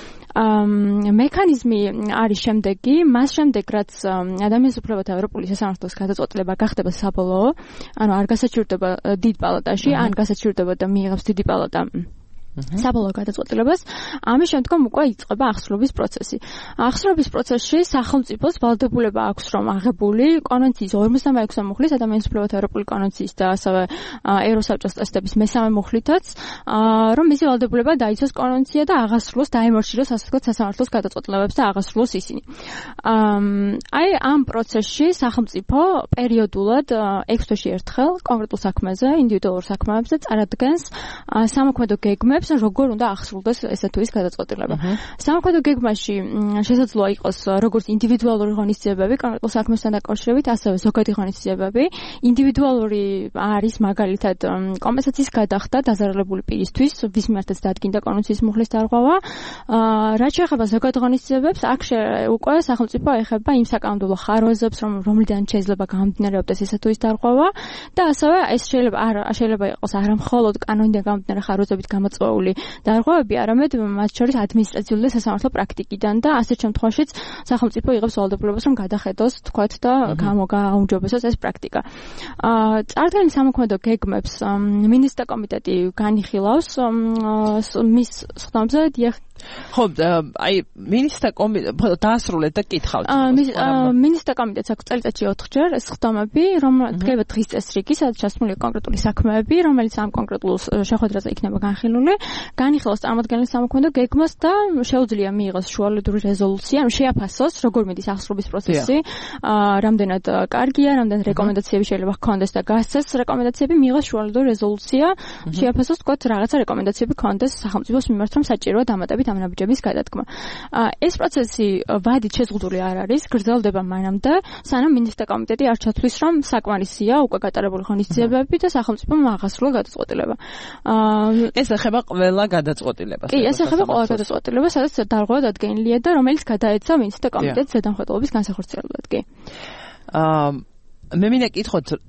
S3: მექანიზმი არის შემდეგი, მას შემდეგ რაც ადამიანის უფლებათა ევროპული სასამართლოს გადაწყვეტილება გახდება საბოლოო, ანუ არ გასაჩივრდება დიდ პალატაში, ან გასაჩივრდება და მიიღებს დიდი პალატა საბოლოო გადაწყვეტილებას, ამის შემდგომ უკვე იწყება აღსრულების პროცესი. აღსრულების პროცესში სახელმწიფოს ვალდებულება აქვს, რომ აღებული კონვენციის ორმოცდამეექვსე მუხლის, ადამიანის უფლებათა ევროპული კონვენციის და ასევე ევროსაბჭოს წესდების მესამე მუხლითაც, რომ მისი ვალდებულება დაიცვას კონვენცია და აღასრულოს, დაემორჩილოს, ასე ვთქვათ, სასამართლოს გადაწყვეტილებებს და აღასრულოს ისინი. აი ამ პროცესში სახელმწიფო პერიოდულად ექვს თვეში ერთხელ კონკრეტულ საქმეზე, ინდივიდუალურ საქმეებზე წარადგენს სამოქმედო გეგმებს, როგორ უნდა აღსრულდეს ესა თუ ის გადაწყვეტილება. სამოქმედო გეგმაში შესაძლოა იყოს როგორც ინდივიდუალური ღონისძიებები კონკრეტულ საქმესთან დაკავშირებით, ასევე ზოგადი ღონისძიებები. ინდივიდუალური არის მაგალითად კომპენსაციის გადახდა დაზარალებული პირისთვის, ვის მიმართაც დადგინდა კონვენციის მუხლის დარღვევა. რაც შეეხება ზოგად ღონისძიებებს, აქ უკვე სახელმწიფო ეხება იმ საკანონმდებლო ხარვეზებს, რომლიდან შეიძლება გამომდინარეობდეს ესა თუ ის დარღვევა და ასევე ეს შეიძლება არ შეიძლება იყოს არა მხოლოდ კანონიდან გამომდინარე ხარვეზებით გამოწვეული დარღვევები, არამედ მათ შორის ადმინისტრაციული და სასამართლო პრაქტიკიდან და ასეთ შემთხვევაშიც სახელმწიფო იღებს ვალდებულებას, რომ გადახედოს, თქვათ და გამოგაუმჯობესოს ეს პრაქტიკა. წარდგენილ სამოქმედო გეგმებს მინისტრთა კომიტეტი განიხილავს მის ხდომზე, დიახ.
S2: ხო, აი მინისტრთა კომიტეტი დაასრულეთ და კითხავთ.
S3: მინისტრთა კომიტეტს აქვს წელიწადში ოთხჯერ ეს ხდომები, რომ დგება დღის წესრიგი, სადაც ჩასმულია კონკრეტული საქმეები, რომელიც ამ კონკრეტულ შეხვედრაზე იქნება განხილული. განიხილოს წარმოდგენილ სამოქმედო გეგმას და შეუძლია მიიღოს შუალედური რეზოლუცია, ანუ შეაფასოს, როგორ მიდის აღსრულების პროცესი, რამდენად კარგია, რამდენად რეკომენდაციები შეიძლება ჰქონდეს და გასცეს რეკომენდაციები, მიიღოს შუალედური რეზოლუცია, შეაფასოს, თქვათ, რაღაცა რეკომენდაციები ჰქონდეს სახელმწიფოს მიმართ, რომ საჭიროა დამატებით ამ ნაბიჯების გადადგმა. ეს პროცესი ვადით შეზღუდული არ არის, გრძელდება მანამდე, სანამ მინისტრთა კომიტეტი არ ჩათვლის, რომ საკმარისია უკვე გატარებული ღონისძიებები და სახელმწიფომ აღასრულა გადაწყვეტილება.
S2: ეს ეხება ყველა გადაწყვეტილებას.
S3: კი, ეს ეხება ყველა გადაწყვეტილებას, სადაც დარღვევა დადგენილია და რომელიც გადაეცა მინისტრთა კომიტეტს ზედამხედველობის განსახორციელებლად. კი.
S2: აა მე მინდა კითხოთ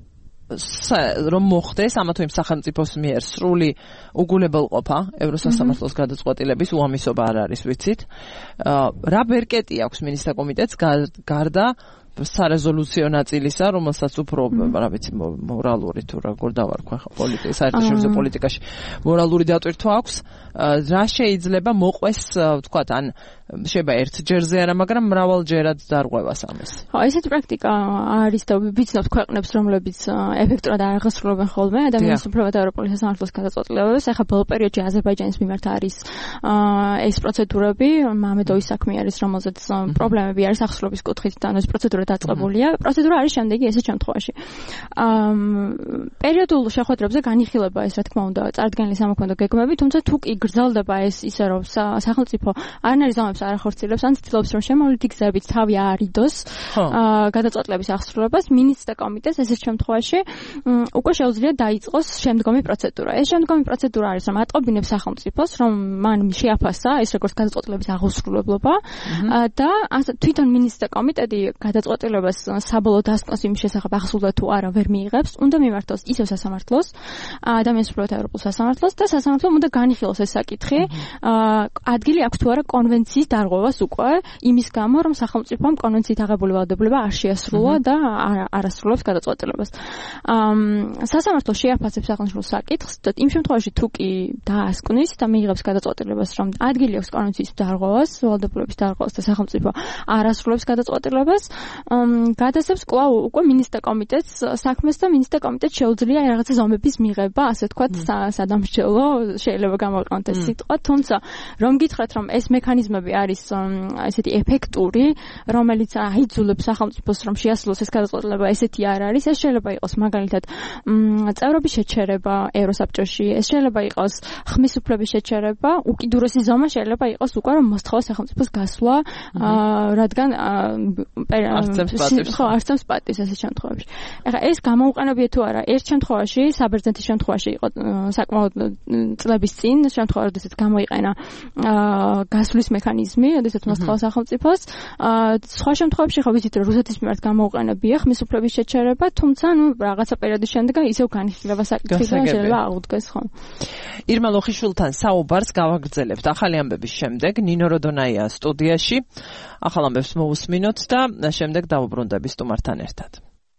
S2: რომ მოხდეს ამა თუ იმ სახელმწიფოს მიერ სრული უგულებელყოფა ევროსასამართლოს გადაწყვეტილების უამისობა არ არის ვიცით. რა ბერკეტი აქვს მინისტრთა კომიტეტს გარდა სარეზოლუციო ნაწილისა, რომელსაც უფრო, რა ვიცი, მორალური თუ როგორ დავარქვა პოლიტიკა, საერთაშორისო პოლიტიკაში მორალური დატვირთვა აქვს, რა შეიძლება მოყვეს, ვთქვათ, ან შეიძლება ერთ ჯერზე არა, მაგრამ მრავალჯერად დარღვევას ამას.
S3: ხო, ესეთი პრაქტიკა არის და ვიცნობთ ქვეყნებს, რომლებიც ეფექტურად არ აღასრულებენ ხოლმე ადამიანის უფლებათა ევროპული სასამართლოს გადაწყვეტილებებს. ახლა ბოლო პერიოდში აზერბაიჯანის მიმართ არის ეს პროცედურები, მამედოვის საქმე არის, რომელზეც პრობლემები არის აღსრულების კუთხით და ეს პროცედურა დაწყებულია. პროცედურა არის შემდეგი ესეთ შემთხვევაში. პერიოდულ შეხვედრებზე განიხილება ეს, რა თქმა უნდა, წარდგენილი სამოქმედო გეგმები, თუმცა თუ კი გრძელდება ეს ისე, რომ სახელმწიფო არანაირი ზომებს არ ახორციელებს, ან ცდილობს, რომ შემოვლითი გზებით თავი აარიდოს გადაწყვეტილების აღსრულებას, მინისტრთა კომიტეტს ესეთ შემთხვევაში უკვე შეუძლია დაიწყოს შემდგომი პროცედურა. ეს შემდგომი პროცედურა არის, რომ ატყობინებს სახელმწიფოს, რომ მან შეაფასა ეს როგორც გადაწყვეტილების აღსრულებლობა და თვითონ მინისტრთა კომიტეტი გადაწყვეტილებას საბოლოო დასკვნას იმის შესახებ აღსრულდა თუ არა ვერ მიიღებს, უნდა მიმართოს ისევ სასამართლოს, ადამიანის უფლებათა ევროპულ სასამართლოს და სასამართლომ უნდა განიხილოს ეს საკითხი, ადგილი აქვს თუ არა კონვენციის დარღვევას უკვე იმის გამო, რომ სახელმწიფომ კონვენციით აღებული ვალდებულება არ შეასრულა და არ ასრულებს გადაწყვეტილებას. სასამართლო შეაფასებს სახელმწიფო საკითხს და იმ შემთხვევაში თუ კი დაასკვნის და მიიღებს გადაწყვეტილებას, რომ ადგილი აქვს კონვენციის დარღვევას, ვალდებულების დარღვევას და სახელმწიფო არ ასრულებს გადაწყვეტილებას, გადასცემს კვლავ უკვე მინისტრთა კომიტეტს საქმეს და მინისტრთა კომიტეტს შეუძლია რაღაცა ზომების მიღება, ასე ვთქვათ, სადამსჯელო, შეიძლება გამოვიყენოთ ეს სიტყვა, თუმცა რომ გითხრათ, რომ ეს მექანიზმები არის ესეთი ეფექტური, რომელიც აიძულებს სახელმწიფოს, რომ შეასრულოს ეს გადაწყვეტილება, ესეთი არ არის. ეს შეიძლება იყოს მაგალითად წევრობის შეჩერება ევროსაბჭოში, ეს შეიძლება იყოს ხმის უფლების შეჩერება, უკიდურესი ზომა შეიძლება იყოს უკვე რომ მოსთხოვა სახელმწიფოს გასვლა, რადგან ხო არცემს პატივს ესეთ შემთხვევებში. ეხლა ეს გამოუყენებია თუ არა, ერთ შემთხვევაში, საბერძნეთის შემთხვევაში იყო საკმაოდ წლების წინ შემთხვევა, როდესაც გამოიყენა გასვლის მექანიზმი, როდესაც მოსთხოვა სახელმწიფოს. სხვა შემთხვევებში ხო ვიცით, რომ რუსეთის მიმართ გამოუყენებია ხმის უფლების შეჩერება, თუმცა ნუ რაღაცა პერიოდის შემდეგ ისევ განიხილება საკითხი და შეიძლება აღუდგეს ხო.
S2: ირმა ლოხიშვილთან საუბარს გავაგრძელებთ ახალი ამბების შემდეგ. ნინო როდონაია სტუდიაში. ახალ ამბებს მოусმინოთ და შემდეგ დავუბრუნდები სტუმართან ერთად.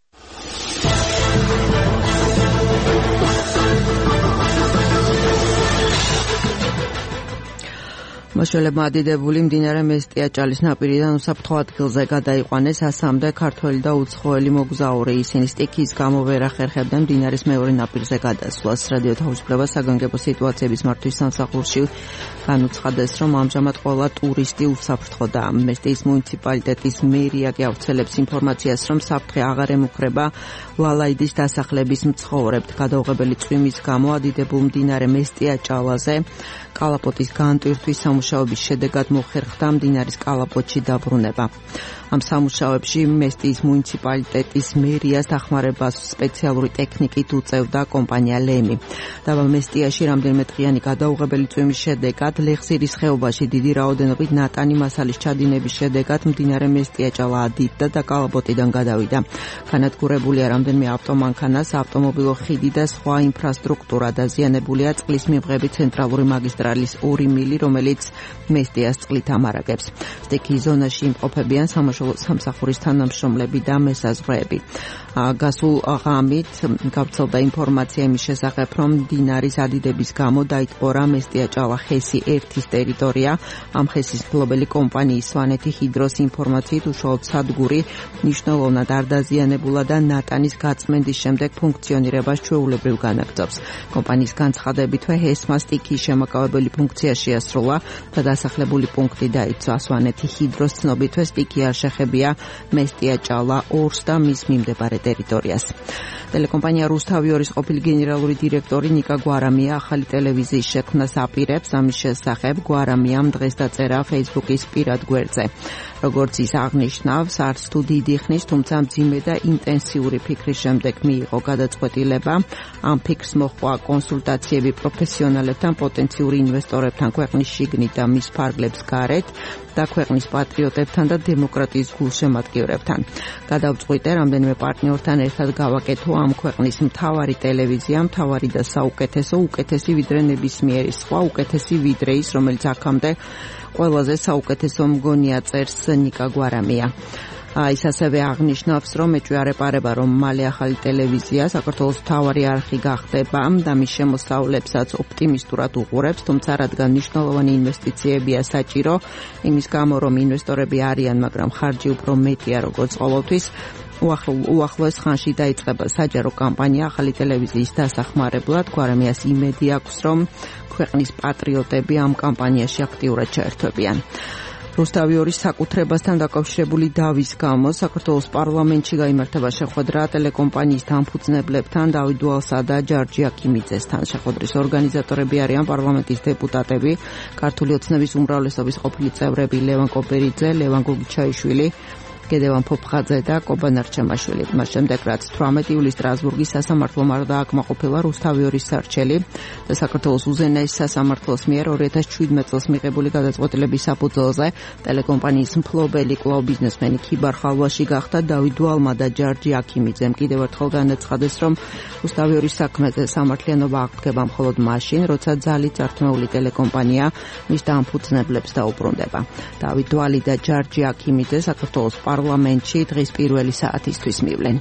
S8: მოშველებმა ადიდებული მდინარე მესტიაჭალის ნაპირიდან უსაფრთხო ადგილზე გადაიყვანეს ასამდე ქართველი და უცხოელი მოგზაური. ისინი სტიქიის გამო ვერ ახერხებდნენ მდინარის მეორე ნაპირზე გადასვლას. რადიო თავისუფლება საგანგებო სიტუაციების მართვის სამსახურში განუცხადეს, რომ ამჟამად ყველა ტურისტი უსაფრთხოდაა. მესტიის მუნიციპალიტეტის მერია გავრცელებს ინფორმაციას, რომ საფრთხე აღარ ემუქრება ლალაიდის დასახლების მცხოვრებთ. გადაუღებელი წვიმის გამო ადიდებულ მდინარე მესტიაჭალაზე კალაპოტის განტვირთვის სამუშაოების შედეგად მოხერხდა მდინარის კალაპოტში დაბრუნება. ამ სამუშაოებში მესტიის მუნიციპალიტეტის მერიას დახმარებას სპეციალური ტექნიკით უწევდა კომპანია ლემი. დაბა მესტიაში რამდენიმე დღიანი გადაუღებელი წვიმის შედეგად ლეხსირის ხეობაში დიდი რაოდენობით ნატანი მასალის ჩადინების შედეგად მდინარე მესტიაჭალა ადიდდა და კალაპოტიდან გადავიდა. განადგურებულია რამდენიმე ავტომანქანას, ავტომობილო ხიდი და სხვა ინფრასტრუქტურა. დაზიანებულია წყლის მიღები ცენტრალური მაგისტრალის ორი მილი, რომელიც მესტიას წყლით ამარაგებს. სტიქიის ზონაში იმყოფებიან სამსახურის თანამშრომლები და მესაზღვრეები. გასულ ღამით გავრცელდა ინფორმაცია იმის შესახებ, რომ მდინარის ადიდების გამო დაიტყორა მესტიაჭალა ხესი ერთის ტერიტორია. ამ ხესის მფლობელი კომპანიის სვანეთი ჰიდროს ინფორმაციით უშუალოდ სადგური მნიშვნელოვნად არ დაზიანებულა და ნატანის გაწმენდის შემდეგ ფუნქციონირებას ჩვეულებრივ განაგრძობს. კომპანიის განცხადებითვე ჰესმა სტიქიის შემაკავებელი ფუნქცია შეასრულა და დასახლებული პუნქტი დაიცვა. სვანეთი ჰიდროს ცნობითვე სტიქია არ შეხებია მესტიაჭალა ორს და მის მიმდებარე ტერიტორიას. ტელეკომპანია რუსთავი ორის ყოფილი გენერალური დირექტორი ნიკა გვარამია ახალი ტელევიზიის შექმნას აპირებს. ამის შესახებ გვარამიამ დღეს დაწერა Facebook-ის პირად გვერდზე. როგორც ის აღნიშნავს, არც თუ დიდი ხნის, თუმცა მძიმე და ინტენსიური ფიქრის შემდეგ მიიღო გადაწყვეტილება. ამ ფიქრს მოჰყვა კონსულტაციები პროფესიონალებთან, პოტენციური ინვესტორებთან ქვეყნის შიგნით და მის ფარგლებს გარეთ. და ქვეყნის პატრიოტებთან და დემოკრატიის გულშემატკივრებთან. გადავწყვიტე რამდენიმე პარტნიორთან ერთად გავაკეთო ამ ქვეყნის მთავარი ტელევიზია, მთავარი და საუკეთესო, უკეთესი ვიდრე ნებისმიერი სხვა, უკეთესი ვიდრე ის, რომელიც აქამდე ყველაზე საუკეთესო მგონია, წერს ნიკა გვარამია. ის ასევე აღნიშნავს, რომ ეჭვიარეპარება, რომ მალე ახალი ტელევიზია საქართველოს მთავარი არხი გახდება და მის შემოსავლებსაც ოპტიმისტურად უყურებს, თუმცა რადგან მნიშვნელოვანი ინვესტიციებია საჭირო, იმის გამო რომ ინვესტორები არიან, მაგრამ ხარჯი უფრო მეტია როგორც ყოველთვის, უახლოეს ხანში დაიწყება საჯარო კამპანია ახალი ტელევიზიის დასახმარებლად. გვარამიას იმედი აქვს, რომ ქვეყნის პატრიოტები ამ კამპანიაში აქტიურად ჩაერთვებიან. რუსთავი ორის საკუთრებასთან დაკავშირებული დავის გამო საქართველოს პარლამენტში გაიმართება შეხვედრა ტელეკომპანიის დამფუძნებლებთან დავით დვალსა და ჯარჯი აქიმიძესთან. შეხვედრის ორგანიზატორები არიან პარლამენტის დეპუტატები, ქართული ოცნების უმრავლესობის ყოფილი წევრები ლევან კოპერიძე, ლევან გოგიჩაიშვილი, გედევან ფოფხაძე და კობან არჩემაშვილი. მას შემდეგ რაც თვრამეტი ივლისს სტრასბურგის სასამართლომ არ დააკმაყოფილა რუსთავი ორის სარჩელი და საქართველოს უზენაეს სასამართლოს მიერ ორი ათას შვიდმეტ წელს მიღებული გადაწყვეტილების საფუძველზე ტელეკომპანიის მფლობელი კვლავ ბიზნესმენი ქიბარ ხალვაში გახდა დავით დვალმა და ჯარჯი აქიმიძემ. კიდევ ერთხელ განაცხადეს, რომ რუსთავი ორის საქმეზე სამართლიანობა აღდგება მხოლოდ მაშინ, როცა ძალით წართმეული ტელეკომპანია მის დამფუძნებლებს დაუბრუნდება. დავით დვალი და ჯარჯი აქიმიძე საქართველოს პარლამენტში დღის პირველი საათისთვის მივლენ.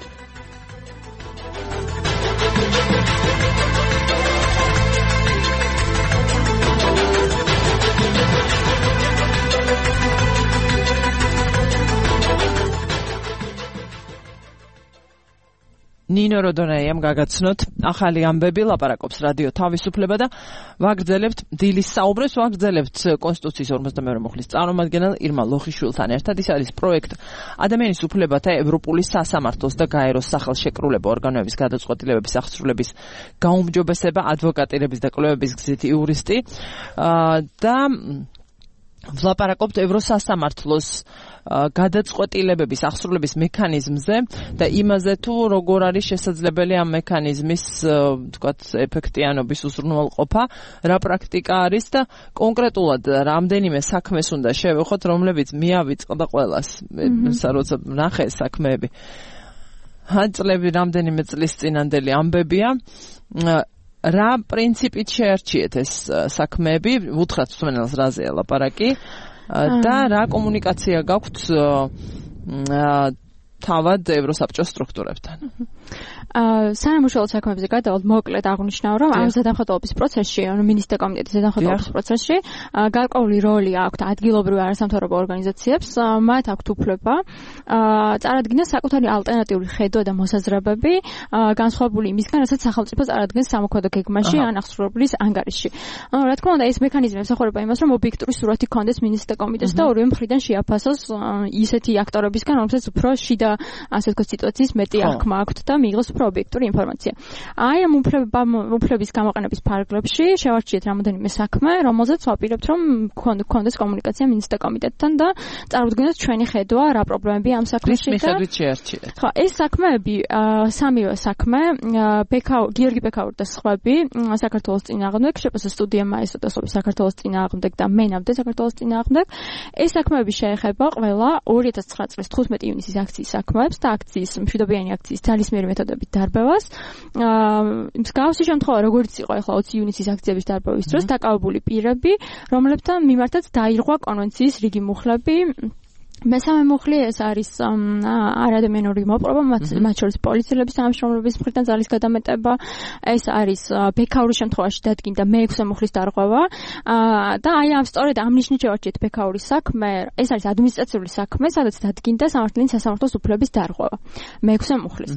S2: ნინო როდონაიამ გაგაცნოთ ახალი ამბები, ლაპარაკობს რადიო თავისუფლება და ვაგრძელებთ დილის საუბრებს, ვაგრძელებთ კონსტიტუციის ორმოცდამეორე მუხლის წარმომადგენელ ირმა ლოხიშვილთან ერთად. ის არის პროექტ ადამიანის უფლებათა ევროპული სასამართლოს და გაეროს სახელშეკრულება ორგანოების გადაწყვეტილებების აღსრულების გაუმჯობესება, ადვოკატირების და კვლევების გზით იურისტი და ვლაპარაკობთ ევროსასამართლოს გადაწყვეტილებების აღსრულების მექანიზმზე და იმაზე თუ როგორ არის შესაძლებელი ამ მექანიზმის თქვათ ეფექტიანობის უზრუნველყოფა, რა პრაქტიკა არის და კონკრეტულად რამდენიმე საქმეს უნდა შევეხოთ, რომლებიც მიავიწყდა ყველას. როცა ნახე საქმეები. წლები რამდენიმე წლის წინანდელი ამბებია. რა პრინციპით შეარჩიეთ ეს საქმეები, უთხრათ მსმენელს რაზეა ლაპარაკი და რა კომუნიკაცია გაქვთ თავად ევროსაბჭოს სტრუქტურებთან.
S3: სანამუშავალო საქმეებზე გადავალთ, მოკლედ აღნიშნავ, რომ ამ ზედამხედველობის პროცესში, ანუ მინისტრთა კომიტეტის ზედამხედველობის პროცესში გარკვეული როლი აქვთ ადგილობრივ არასამთავრობო ორგანიზაციებს, მათ აქვთ უფლება წარადგინოს საკუთარი ალტერნატიული ხედვა და მოსაზრებები, განსხვავებული იმისგან, რასაც სახელმწიფო წარადგენს სამოქმედო გეგმაში ან აღსრულებლის ანგარიშში. რა თქმა უნდა, ეს მექანიზმი ემსახურება იმას, რომ ობიექტური სურათი გქონდეს მინისტრთა კომიტეტს და ორივე მხრიდან შეაფასოს ისეთი აქტორებისგან, რომელსაც უფრო შიდა ასე ვთქვათ სიტუაციის მეტი აღქმა აქვთ და მიიღოს უფრო ობიექტური ინფორმაცია. აი ამ უფლების გამოყენების ფარგლებში შევარჩიეთ რამოდენიმე საქმე, რომელზეც ვაპირებთ, რომ გქონდეს კომუნიკაცია მინისტრთა კომიტეტთან და წარუდგინოთ ჩვენი ხედვა, რა პრობლემები ამ საქმეში და
S2: მიხედვით შეარჩიეთ.
S3: ხო, ეს საქმეები, სამივე საქმე, გიორგი ბექაური და სხვები, საქართველოს წინააღმდეგ, შეფასო სტუდია მაესოტოსობის საქართველოს წინააღმდეგ და მენამდე საქართველოს წინააღმდეგ. ეს საქმეები შეეხება ყველა ორი ათას ცხრა წლის თხუთმეტი ივნისის აქციის საქმეებს და აქციის მშვიდობიანი აქციის ძალისმიერი მეთოდებით დარბევას. მსგავსი შემთხვევა როგორც იყო ახლა ოცი ივნისის აქციების დარბევის დროს დაკავებული პირები, რომლებთან მიმართაც დაირღვა კონვენციის რიგი მუხლები. მესამე მუხლი ეს არის არადამიანური მოპყრობა, მათ შორის პოლიციელების თანამშრომლობის მხრიდან ძალის გადამეტება. ეს არის ბექაურის შემთხვევაში დადგინდა მეექვსე მუხლის დარღვევა და აი ამ სწორედ ამ ნიშნით შევარჩიეთ ბექაურის საქმე. ეს არის ადმინისტრაციული საქმე, სადაც დადგინდა სამართლიანი სასამართლოს უფლების დარღვევა მეექვსე მუხლის.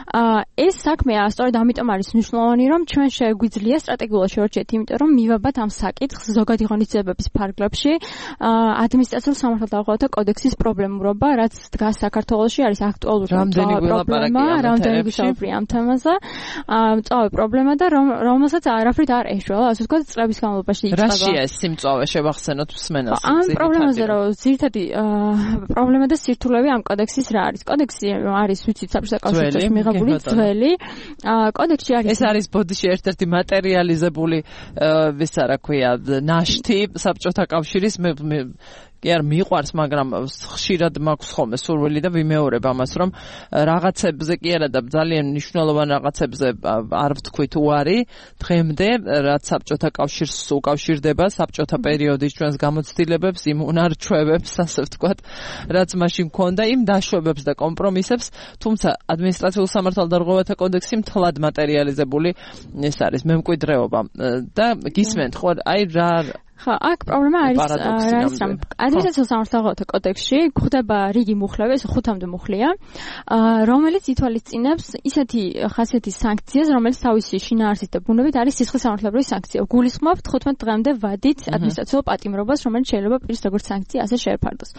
S3: ეს საქმე სწორედ ამიტომ არის მნიშვნელოვანი, რომ ჩვენ შეგვიძლია სტრატეგიულად შევარჩიეთ, იმიტომ რომ მივაბად ამ საკითხს ზოგადი ღონისძიებების ფარგლებში ადმინისტრაციულ სამართალდაღუალთა კოდექსის პრობლემურობა, რაც დგას საქართველოში, არის აქტუალური პრობლემა, რამდენი ვისაუბრე ამ თემაზე. მწვავე პრობლემა და რომელსაც არაფრით არ ეშველა, ასე ვთქვათ, წლების განმავლობაში იწყება.
S2: რაშია ეს სიმწვავე შევახსენოთ მსმენელს?
S3: ამ პრობლემაზე რომ ძირითადი პრობლემა და სირთულეები ამ კოდექსის რა არის? კოდექსი არის, ვიცით, საბჭოთა კავშირის მიღებული ძველი. კოდექსი არის
S2: ეს არის ბოდიში ერთ-ერთი მატერიალიზებული, ვის არა ქვია, ნაშთი საბჭოთა კავშირის კი არ მიყვარს, მაგრამ ხშირად მაქვს ხოლმე სურვილი და ვიმეორებ ამას, რომ რაღაცებზე კი არა და ძალიან მნიშვნელოვან რაღაცებზე არ ვთქვით უარი დღემდე, რაც საბჭოთა კავშირს უკავშირდება, საბჭოთა პერიოდის ჩვენს გამოცდილებებს, იმ უნარჩვევებს, ასე ვთქვათ, რაც მაშინ მქონდა, იმ დაშვებებს და კომპრომისებს, თუმცა ადმინისტრაციულ სამართალდარღვევათა კოდექსი მთლად მატერიალიზებული ეს არის მემკვიდრეობა და გისმენთ ხო, აი რა
S9: ხო, აქ პრობლემა არის არის რომ ადმინისტრაციულ სამართალდარღვევათა კოდექსში გვხვდება რიგი მუხლები, ეს ხუთამდე მუხლია, რომელიც ითვალისწინებს ისეთი ხასიათის სანქციას, რომელიც თავისი შინაარსით და ბუნებით არის სისხლის სამართლებრივი სანქცია. გულისხმობთ თხუთმეტ დღემდე ვადით ადმინისტრაციულ პატიმრობას, რომელიც შეიძლება პირის როგორც სანქცია ასე შეეფარდოს.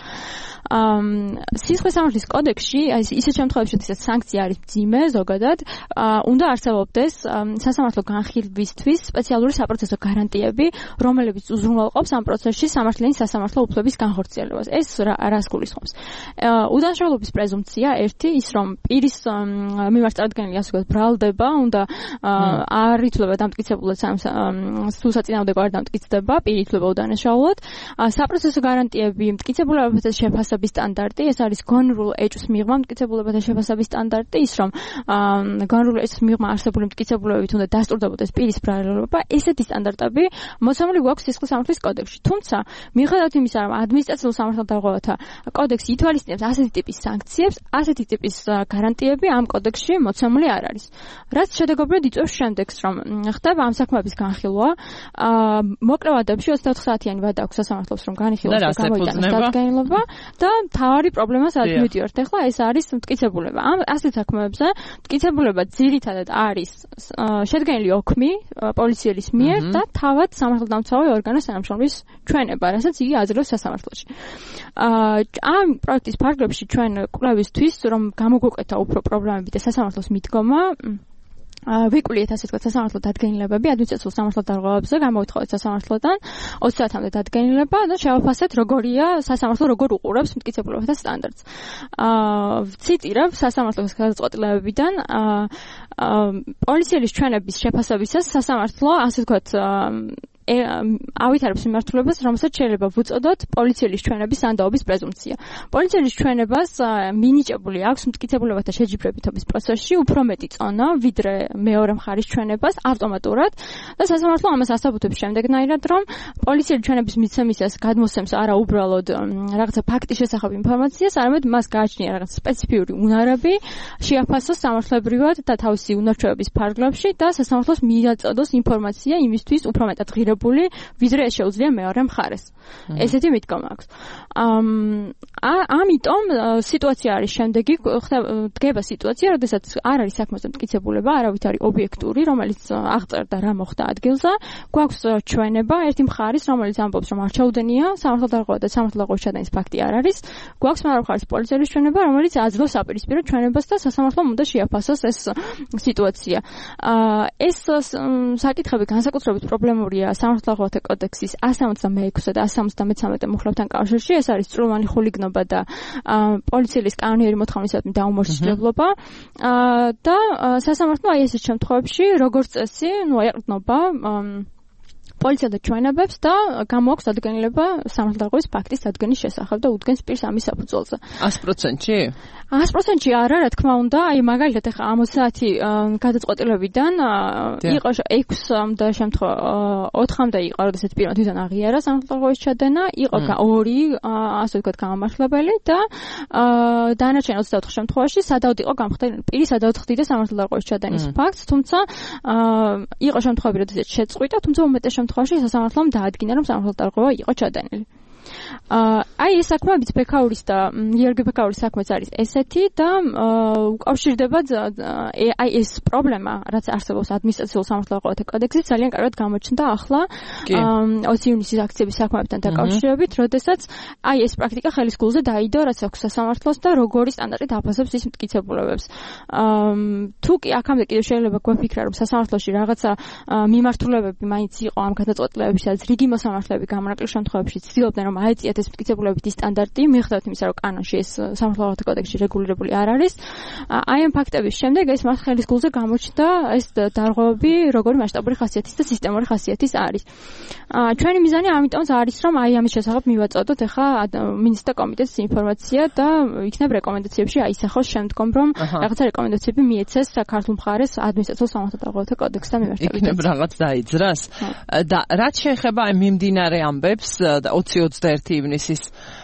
S9: სისხლის სამართლის კოდექსში, აი ისეთ შემთხვევებში, როდესაც სანქცია არის მძიმე ზოგადად, უნდა არსებობდეს სასამართლო განხილვისთვის სპეციალური საპროცესო გარანტიები, რომლებიც უზრუნველყოფს ამ პროცესში სამართლიანი სასამართლო უფლების განხორციელებას. ეს რას გულისხმობს? უდანაშაულობის პრეზუმპცია ერთი, ის რომ პირის მიმართ წარდგენილი ასე ვთქვათ ბრალდება, უნდა არ ითვლება დამტკიცებულად თუ საწინააღმდეგო არ დამტკიცდება, პირი ითვლება უდანაშაულად. საპროცესო გარანტიები, მტკიცებულებათა შეფასების სტანდარტი, ეს არის გონივრულ ეჭვს მიღმა მტკიცებულებათა შეფასების სტანდარტი, ის რომ გონივრულ ეჭვს მიღმა არსებული მტკიცებულებებით უნდა დასტურდებოდეს პირის ბრალდება, ესეთი სტანდარტები მოცემული გვაქვს სისხლის სამართლის კოდექსში. თუმცა, მიუხედავად იმისა, რომ ადმინისტრაციულ სამართალდარღვევათა კოდექსი ითვალისწინებს ასეთი ტიპის სანქციებს, ასეთი ტიპის გარანტიები ამ კოდექსში მოცემული არ არის. რაც შედეგობრივად იწვევს შემდეგს, რომ ხდება ამ საქმეების განხილვა, მოკლე ვადებში ოცდაოთხ საათიანი ვადა აქვს სასამართლოს, რომ განიხილოს და გამოიტანოს დადგენილება და თავარი პრობლემა სადაც მივდივართ ახლა, ეს არის მტკიცებულება. ამ ასეთ საქმეებზე მტკიცებულება ძირითადად არის შედგენილი ოქმი პოლიციელის მიერ და თავად სამართალდამცავი ორგანოს თანამშრომლის ჩვენება, რასაც იგი აძლევს სასამართლოში. ამ პროექტის ფარგლებში ჩვენ კვლევისთვის, რომ გამოგვეკეთა უფრო პრობლემები და სასამართლოს მიდგომა, ვიკვლიეთ ასე ვთქვათ სასამართლო დადგენილებები ადმინისტრაციულ სამართალდარღვევებზე, გამოვითხოვეთ სასამართლოდან ოცი საათამდე დადგენილება და შევაფასეთ როგორია სასამართლო როგორ უყურებს მტკიცებულებათა სტანდარტს. ვციტირებ სასამართლოს გადაწყვეტილებებიდან პოლიციელის ჩვენების შეფასებისას სასამართლო ასე ვთქვათ ავითარებს მიმართულებას, რომელსაც შეიძლება ვუწოდოთ პოლიციელის ჩვენების სანდაობის პრეზუმპცია. პოლიციელის ჩვენებას მინიჭებული აქვს მტკიცებულებათა შეჯიბრებითობის პროცესში უფრო მეტი წონა, ვიდრე მეორე მხარის ჩვენებას ავტომატურად და სასამართლო ამას ასაბუთებს შემდეგნაირად, რომ პოლიციელის ჩვენების მიცემისას გადმოსცემს არა უბრალოდ რაღაცა ფაქტის შესახებ ინფორმაციას, არამედ მას გააჩნია რაღაც სპეციფიური უნარები, შეაფასოს სამართლებრივად და თავისი უნარჩვევების ფარგლებში და სასამართლოს მიაწოდოს ინფორმაცია იმისთვის უფრო მეტად ღირებული ვიდრე ეს შეუძლია მეორე მხარეს. ესეთი მიდგომა აქვს. ამიტომ სიტუაცია არის შემდეგი, დგება სიტუაცია, როდესაც არ არის საქმეზე მტკიცებულება, არავით არის ობიექტური, რომელიც აღწერდა რა მოხდა ადგილზე, გვაქვს ჩვენება, ერთი მხარის, რომელიც ამბობს, რომ არ ჩაუდენია სამართალდარღვევა და სამართალდარღვევის ჩადენის ფაქტი არ არის, გვაქვს მეორე მხარის პოლიციელის ჩვენება, რომელიც აძლევს საპირისპირო ჩვენებას და სასამართლომ უნდა შეაფასოს ეს სიტუაცია. ეს საკითხები განსაკუთრებით პრობლემურია სამართალდარღვევათა კოდექსის εκατს სამოცდამეექვსე და εκατს სამოცდამეცხრამეტე მუხლებთან კავშირში, ეს არის წვრილმანი ხულიგნობა და პოლიციელის კანონიერი მოთხოვნისადმი დაუმორჩილებლობა და სასამართლო აი ესეთ შემთხვევებში როგორც წესი, ნუ აეყრდნობა პოლიცია და ჩვენებებს და გამოაქვს დადგენილება სამართალდარღვევის ფაქტის დადგენის შესახებ და უდგენს პირს ამის საფუძველზე.
S2: ას პროცენტში?
S9: ას პროცენტში არა, რა თქმა უნდა, აი მაგალითად ახლა ამ ოცი საათი გადაწყვეტილებიდან იყო ექვსამდე შემთხვევა, ოთხამდე იყო, როდესაც პირმა თვითონ აღიარა სამართალდარღვევის ჩადენა, იყო ორი, ასე ვთქვათ, გამომართლებელი და დანარჩენ ოცდაოთხ შემთხვევაში სადავოდ იყო გამხდარი, პირი სადავოდ ხდიდა სამართალდარღვევის ჩადენის ფაქტს, თუმცა იყო შემთხვევები, როდესაც შეწყვიტა, თუმცა უმეტეს შემთხვევაში სასამართლომ დაადგინა, რომ სამართალდარღვევა იყო ჩადენილი. აი ეს საქმეებიც ბექაურის და იორგი ბექაურის საქმეც არის ესეთი და უკავშირდება აი ეს პრობლემა, რაც არსებობს ადმინისტრაციულ სამართალდარღვევათა კოდექსში, ძალიან კარგად გამოჩნდა ახლა ოცი ივნისის აქციების საქმეებთან დაკავშირებით, როდესაც აი ეს პრაქტიკა ხელის გულზე დაიდო, რაც აქვს სასამართლოს და როგორი სტანდარტით აფასებს ის მტკიცებულებებს. თუ კი აქამდე კიდევ შეიძლება გვაფიქრა, რომ სასამართლოში რაღაცა მიმართულებები მაინც იყო ამ გადაწყვეტილებებში, სადაც რიგი მოსამართლეები გამონაკლისს შემთხვევებში ცდილობდნენ რომ აეწიათ ეს მტკიცებულებითი სტანდარტი, მიუხედავად იმისა, რომ კანონში ეს სამართლებრივ კოდექსში რეგულირებული არ არის. აი ამ ფაქტების შემდეგ ეს მას ხელის გულზე გამოჩნდა ეს დარღვევები როგორი მასშტაბური ხასიათის და სისტემური ხასიათის არის. ჩვენი მიზანი ამიტომაც არის, რომ აი ამის შესახებ მივაწოდოთ ახლა მინისტრთა კომიტეტის ინფორმაცია და იქნებ რეკომენდაციებში აისახოს შემდგომ, რომ რაღაცა რეკომენდაციები მიეცეს საქართველოს მხარეს ადმინისტრაციულ სამართალდაღოვთა კოდექსთან მიმართებით.
S2: იქნებ რაღაც დაიძრას და რაც შეეხება აი მიმდინარე ამბებს ოცი ოცდაერთი ივნისის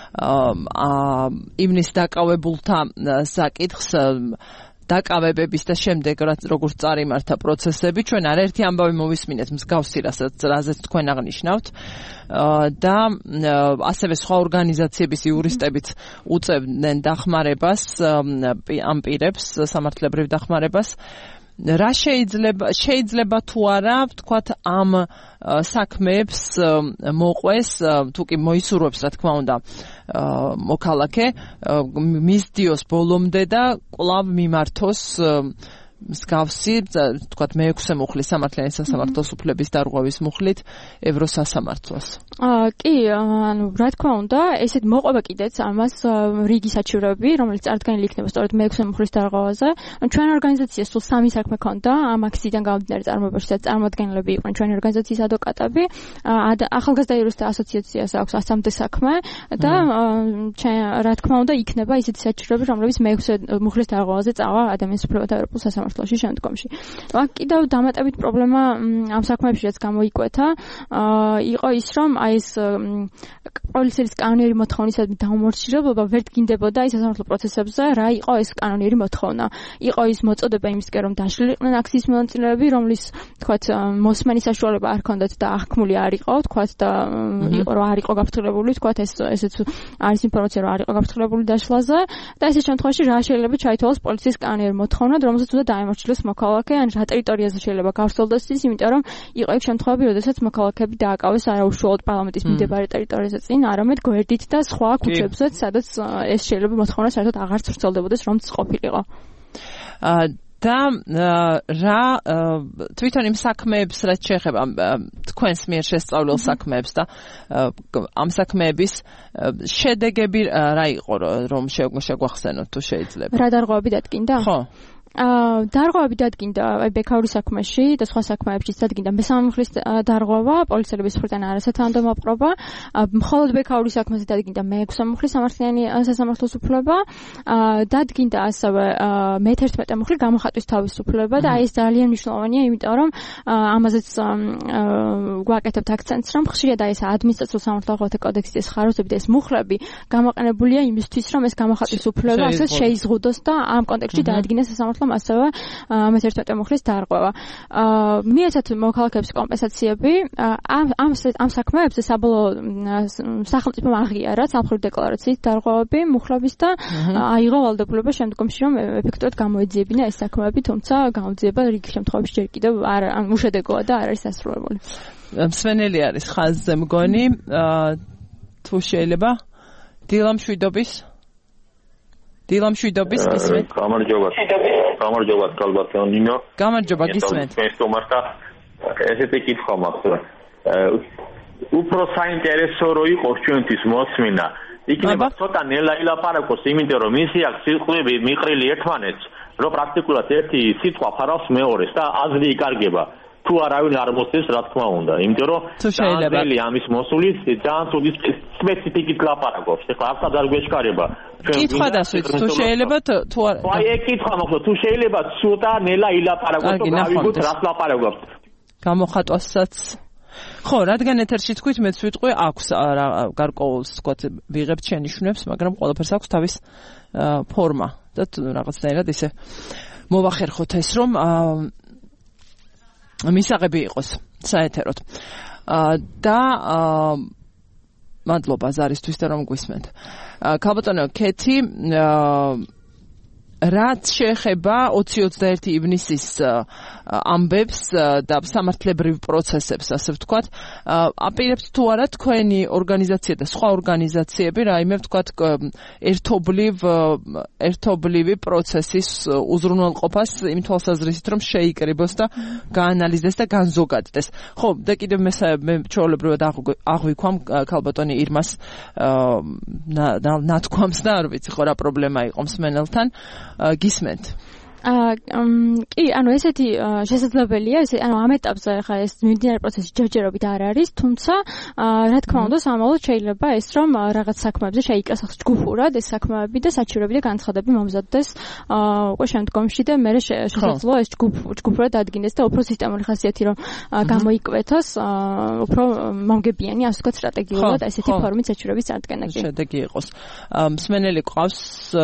S2: ივნისის დაკავებულთა საკითხს დაკავებების და შემდეგ როგორც წარიმართა პროცესები ჩვენ არაერთი ამბავი მოვისმინეთ მსგავსი რაზეც თქვენ აღნიშნავთ და ასევე სხვა ორგანიზაციების იურისტებიც უწევდნენ დახმარებას ამ პირებს სამართლებრივ დახმარებას რა შეიძლება შეიძლება თუ არა ვთქვათ ამ საქმეებს მოყვეს თუ კი მოისურვებს რა თქმა უნდა მოქალაქე მისდიოს ბოლომდე და კვლავ მიმართოს მსგავსი ვთქვათ მეექვსე მუხლის სამართლიანი სასამართლოს უფლების დარღვევის მუხლით ევროსასამართლოს.
S9: აა კი, ანუ რა თქმა უნდა, ესეთ მოყვება კიდეც ამას რიგი საჩივრები, რომელიც წარდგენილი იქნება სწორედ მეექვსე მუხლის დარღვევაზე. ჩვენ ორგანიზაციას სულ სამი საქმე ქონდა ამ აქციიდან გამომდინარე წარმოებაში და წარმოადგენლები იყვნენ ჩვენი ორგანიზაციის ადვოკატები. ახალგაზრდა იურისტთა ასოციაციას აქვს ასამდე საქმე და რა თქმა უნდა იქნება ისეთი საჩივრები, რომლებიც მეექვსე მუხლის დარღვევაზე წავა ადამიანის უფლებათა ევროპულ სასამართლოში შემდგომში. აქ კიდევ დამატებით პრობლემა ამ საქმეებში რაც გამოიკვეთა, იყო ის, რომ აი ეს პოლიციის კანონიერი მოთხოვნისადმი დაუმორჩილებლობა ვერ დგინდებოდა ის სასამართლო პროცესებზე, რა იყო ეს კანონიერი მოთხოვნა. იყო ის მოწოდება იმისკენ, რომ დაშლილიყვნენ აქციის მონაწილეები, რომლის თქვათ მოსმენის საშუალება არ ჰქონდათ და აღქმული არ იყო, თქვათ და იყო რომ არ იყო გაფრთხილებული, თქვათ ეს ესეც არის ინფორმაცია, რომ არ იყო გაფრთხილებული დაშლაზე და ესეთ შემთხვევაში რა შეიძლება ჩაითვალოს პოლიციის კანონიერი მოთხოვნა, რომელსაც უნდა დაემორჩილოს მოქალაქე, ან რა ტერიტორიაზე შეიძლება გავრცელდეს ის, იმიტომ რომ იყო ეგ შემთხვევები, როდესაც მოქალაქეები დააკავეს არაუშუალოდ პარლამენტის მიმდებარე ტერიტორიაზე წინ, არამედ გვერდით და სხვა ქუჩებზეც, სადაც ეს შეიძლება მოთხოვნა საერთოდ აღარც ვრცელდებოდეს, რომც ყოფილიყო.
S2: და რა თვითონ იმ საქმეებს რაც შეეხება თქვენს მიერ შესწავლილ საქმეებს და ამ საქმეების შედეგები რა იყო რომ შეგვახსენოთ თუ შეიძლება?
S9: რა დარღვევები დადგინდა?
S2: ხო.
S9: აა დარღვევები დადგინდა აი ბექაურის საქმეში და სხვა საქმეებშიც დადგინდა მესამე მუხლის დარღვევა პოლიციელების მხრიდან არასათანადო მოპყრობა მხოლოდ ბექაურის საქმეზე დადგინდა მეექვსე მუხლის სამართლიანი სასამართლოს უფლება აა დადგინდა ასევე მეთერთმეტე მუხლი გამოხატვის თავისუფლება და აი ეს ძალიან მნიშვნელოვანია იმიტომ რომ ამაზეც გვაკეთებთ აქცენტს რომ ხშირად აი ეს ადმინისტრაციულ სამართალდაღოვთა კოდექსის ეს ხარისხები და ეს მუხლები გამოყენებულია იმისთვის რომ ეს გამოხატვის უფლება ასე შეიზღუდოს და ამ კონტექსტში დაადგინეს სასამართლო ასევე მეთერთმეტე მუხლის დარღვევა. მიეცათ მოქალაქეებს კომპენსაციები ამ ამ ამ საქმეებზე საბოლოო სახელმწიფომ აღიარა სამხედრო დეკლარაციით დარღვევები მუხლების და აიღო ვალდებულება შემდგომში რომ ეფექტურად გამოეძიებინა ეს საქმეები, თუმცა გამოძიება რიგი შემთხვევებში ჯერ კიდევ არ ან უშედეგოა და არ არის დასრულებული.
S2: მსვენელი არის ხაზზე მგონი თუ შეიძლება დილამშვიდობის დილამშვიდობის გისმენთ.
S10: გამარჯობა. გამარჯობა კალბატონო ნინო.
S2: გამარჯობა გისმენთ.
S10: ეს თომართა ესეთი კითხვა მაქვს. უფრო საინტერესო რო იყოს ჩვენთვის მოსმინა. იქნება ცოტა ნელა ილაპარაკოს, იმიტომ რომ ისი აქ სიტყვები მიყრილი ერთმანეთს, რომ პრაქტიკულად ერთი სიტყვა ფარავს მეორეს და აზრი იკარგება. თუ არავინ არ მოსწევს, რა თქმა უნდა, იმიტომ რომ ძალიან ამის მოსulis ძალიან ცუდი სპეციფიკით ლაპარაკობს. ეხლა არც არ გვეშკარება.
S2: კითხვა დასვით, თუ შეიძლება თუ არ
S10: აი ეგ კითხვა მაქვს, თუ შეიძლება ცოტა ნელა ილაპარაკოს და გავიგოთ რას ლაპარაკობს.
S2: გამოხატვასაც ხო, რადგან ეთერში თქვით, მეც ვიტყვი, აქვს გარკვეულს, ვთქვათ, ვიღებთ შენიშვნებს, მაგრამ ყველაფერს აქვს თავის ფორმა და რაღაცნაირად ისე მოვახერხოთ ეს, რომ მისაღები იყოს საეთეროდ. და მადლობა ზარისთვის და რომ გვისმენთ. ქალბატონო კეთი რაც შეეხება ოცი ოცდაერთი ივნისის ამბებს და სამართლებრივ პროცესებს, ასე ვთქვათ, აპირებთ თუ არა თქვენი ორგანიზაცია და სხვა ორგანიზაციები რაიმე ვთქვათ ერთობლივ ერთობლივი პროცესის უზრუნველყოფას იმ თვალსაზრისით, რომ შეიკრიბოს და გაანალიზდეს და განზოგადდეს. ხო, და კიდევ მე მე ჩვეულებრივად აღვიქვამ ქალბატონი ირმას ნათქვამს და არ ვიცი ხო რა პრობლემა იყო მსმენელთან. გისმენთ? კი, ანუ ესეთი შესაძლებელია, ესე ანუ ამ ეტაპზე ხა ეს მიმდინარე პროცესი ჯერჯერობით არ არის, თუმცა რა თქმა უნდა, სამალოდ შეიძლება ეს რომ რაღაც საქმეებზე შეიკრას ახლა ჯგუფურად ეს საქმეები და საჩივრები და განცხადები მომზადდეს უკვე შემდგომში და მე შესაძლოა ეს ჯგუფ ჯგუფურად ადგინდეს და უფრო სისტემური ხასიათი რომ გამოიკვეთოს, უფრო მომგებიანი, ასე ვთქვათ, სტრატეგიულად ესეთი ფორმით საჩივრების წარდგენა კი. შედეგი იყოს. მსმენელი ყავს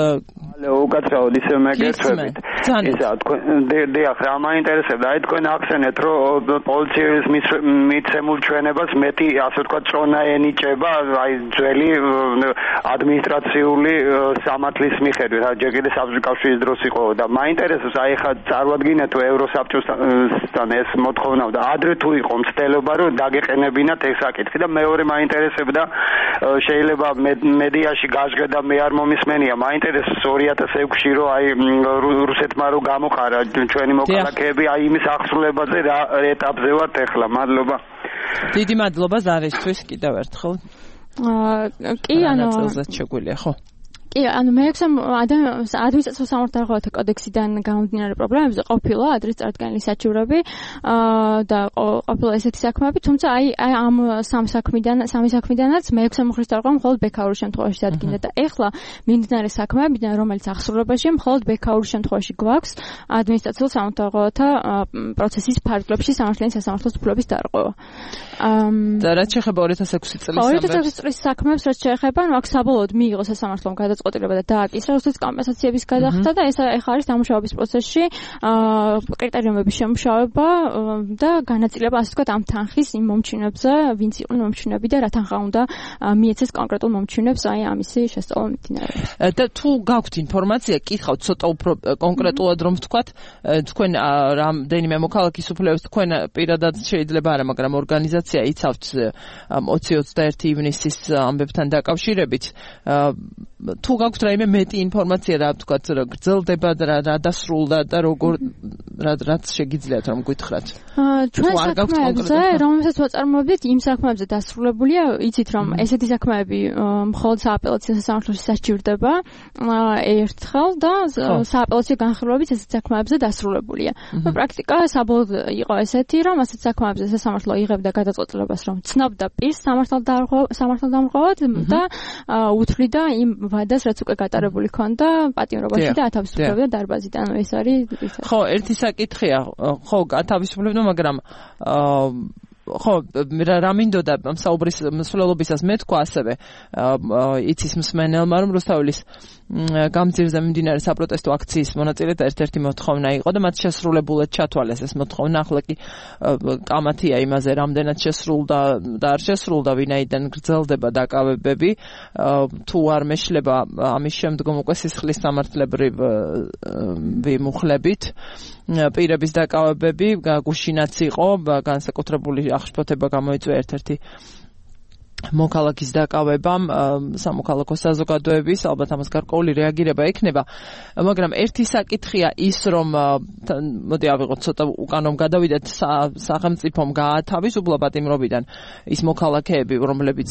S4: უკაცრავად ისე მეკითხებით. ისა დიახ, რა მაინტერესებდა, აი თქვენ ახსენეთ, რომ პოლიციის მიცემულ ჩვენებას მეტი, ასე ვთქვათ, წონა ენიჭება, აი ძველი ადმინისტრაციული სამართლის მიხედვით, რა ჯერ კიდე საბჭოთა კავშირის დროს იყო და მაინტერესებს, აი ხა წარვადგინეთ თუ ევროსაბჭოსთან ეს მოთხოვნა და ადრე თუ იყო მცდელობა, რომ დაგეყენებინათ ეს საკითხი და მეორე მაინტერესებდა, შეიძლება მედიაში გაჟღე და მე არ მომისმენია, მაინტერესებს ორი ათას ექვსში რომ აი რუსეთმა რომ გამოყარა ჩვენი მოქალაქეები აი იმის აღსრულებაზე რა ეტაპზე ვართ ახლა. მადლობა.
S2: დიდი მადლობა ზარისთვის კიდევ ერთხელ.
S9: აა კი ანუ
S2: შეგვიძლია ხო?
S9: კი, ანუ მე ადამიანს ადმინისტრაციულ სამართალდამხმართა კოდექსიდან გამომდინარე პრობლემებზე ყოფილა ადრეს წარდგენილი საჩივრები და ყოფილა ესეთი საქმეები, თუმცა აი აი ამ სამ საქმიდან სამი საქმიდანაც მე ექვსი მხრის დარღვევა მხოლოდ ბექაურის შემთხვევაში დადგინდა და ეხლა მიმდინარე საქმეებიდან რომელიც ახსრულებაში მხოლოდ ბექაურის შემთხვევაში გვაქვს ადმინისტრაციულ სამართალდამხმართა პროცესის ფარგლებში სამართლიანი სასამართლოს უფლების დარღვევა.
S2: და რაც შეეხება ორი ათას ექვსი წლის
S9: ორი ათას ექვსი წლის საქმეებს რაც შეეხება, აქ საბოლოოდ მიიღო სასამართლომ გადაწყვეტილება და დააკისრა რუსეთის კომპენსაციების გადახდა და ეს ახლა არის დამუშავების პროცესში კრიტერიუმების შემუშავება და განაწილება, ასე ვთქვათ, ამ თანხის იმ მომჩინებზე, ვინც იყვნენ მომჩინები და რა თანხა უნდა მიეცეს კონკრეტულ მომჩინებს აი ამისი შესწავლა მიმდინარეობს.
S2: და თუ გაქვთ ინფორმაცია, კითხავთ ცოტა უფრო კონკრეტულად რომ ვთქვათ, თქვენ რამდენიმე მოქალაქის უფლებებს თქვენ პირადად შეიძლება არა, მაგრამ ორგანიზაცია იცავთ ოცი ოცდაერთი ივნისის ამბებთან დაკავშირებით. თუ გაქვთ რაიმე მეტი ინფორმაცია რა ვთქვათ, გრძელდება რა რა დასრულდა და როგორ რაც შეგიძლიათ რომ გითხრათ.
S9: ჩვენ საქმეებზე, რომელსაც ვაწარმოებდით, იმ საქმეებზე დასრულებულია, იცით რომ ესეთი საქმეები მხოლოდ სააპელაციო სასამართლოში საჩივრდება ერთხელ და სააპელაციო განხილვებით ესეთ საქმეებზე დასრულებულია. პრაქტიკა საბოლოოდ იყო ესეთი, რომ ასეთ საქმეებზე სასამართლო იღებდა გადაწყვეტილებას, რომ ცნობდა პირს სამართალდამხმარად და უთვლიდა იმ ვადას, რაც უკვე გატარებული ქონდა პატიმრობაში და ათავისუფლებდა დარბაზიდან. ანუ ეს არის
S2: ხო, ერთი საკითხია, ხო, ათავისუფლებდა, მაგრამ ხო, რა მინდოდა საუბრის მსვლელობისას მე თქვა ასევე იცის მსმენელმა, რომ რუსთაველის გამძირზე მიმდინარე საპროტესტო აქციის მონაწილეთა ერთ-ერთი მოთხოვნა იყო და მათ შესრულებულად ჩათვალეს ეს მოთხოვნა. ახლა კი კამათია იმაზე, რამდენად შესრულდა და არ შესრულდა, ვინაიდან გრძელდება დაკავებები, თუ არ მეშლება ამის შემდგომ უკვე სისხლის სამართლებრივი მუხლებით პირების დაკავებები, გუშინაც იყო განსაკუთრებული აღშფოთება გამოიწვია ერთ-ერთი მოქალაქის დაკავებამ სამოქალაქო საზოგადოების, ალბათ ამას გარკვეული რეაგირება ექნება, მაგრამ ერთი საკითხია ის, რომ მოდი ავიღოთ ცოტა უკანომ გადავიდეთ, სახელმწიფომ გაათავისუფლა პატიმრობიდან ის მოქალაქეები, რომლებიც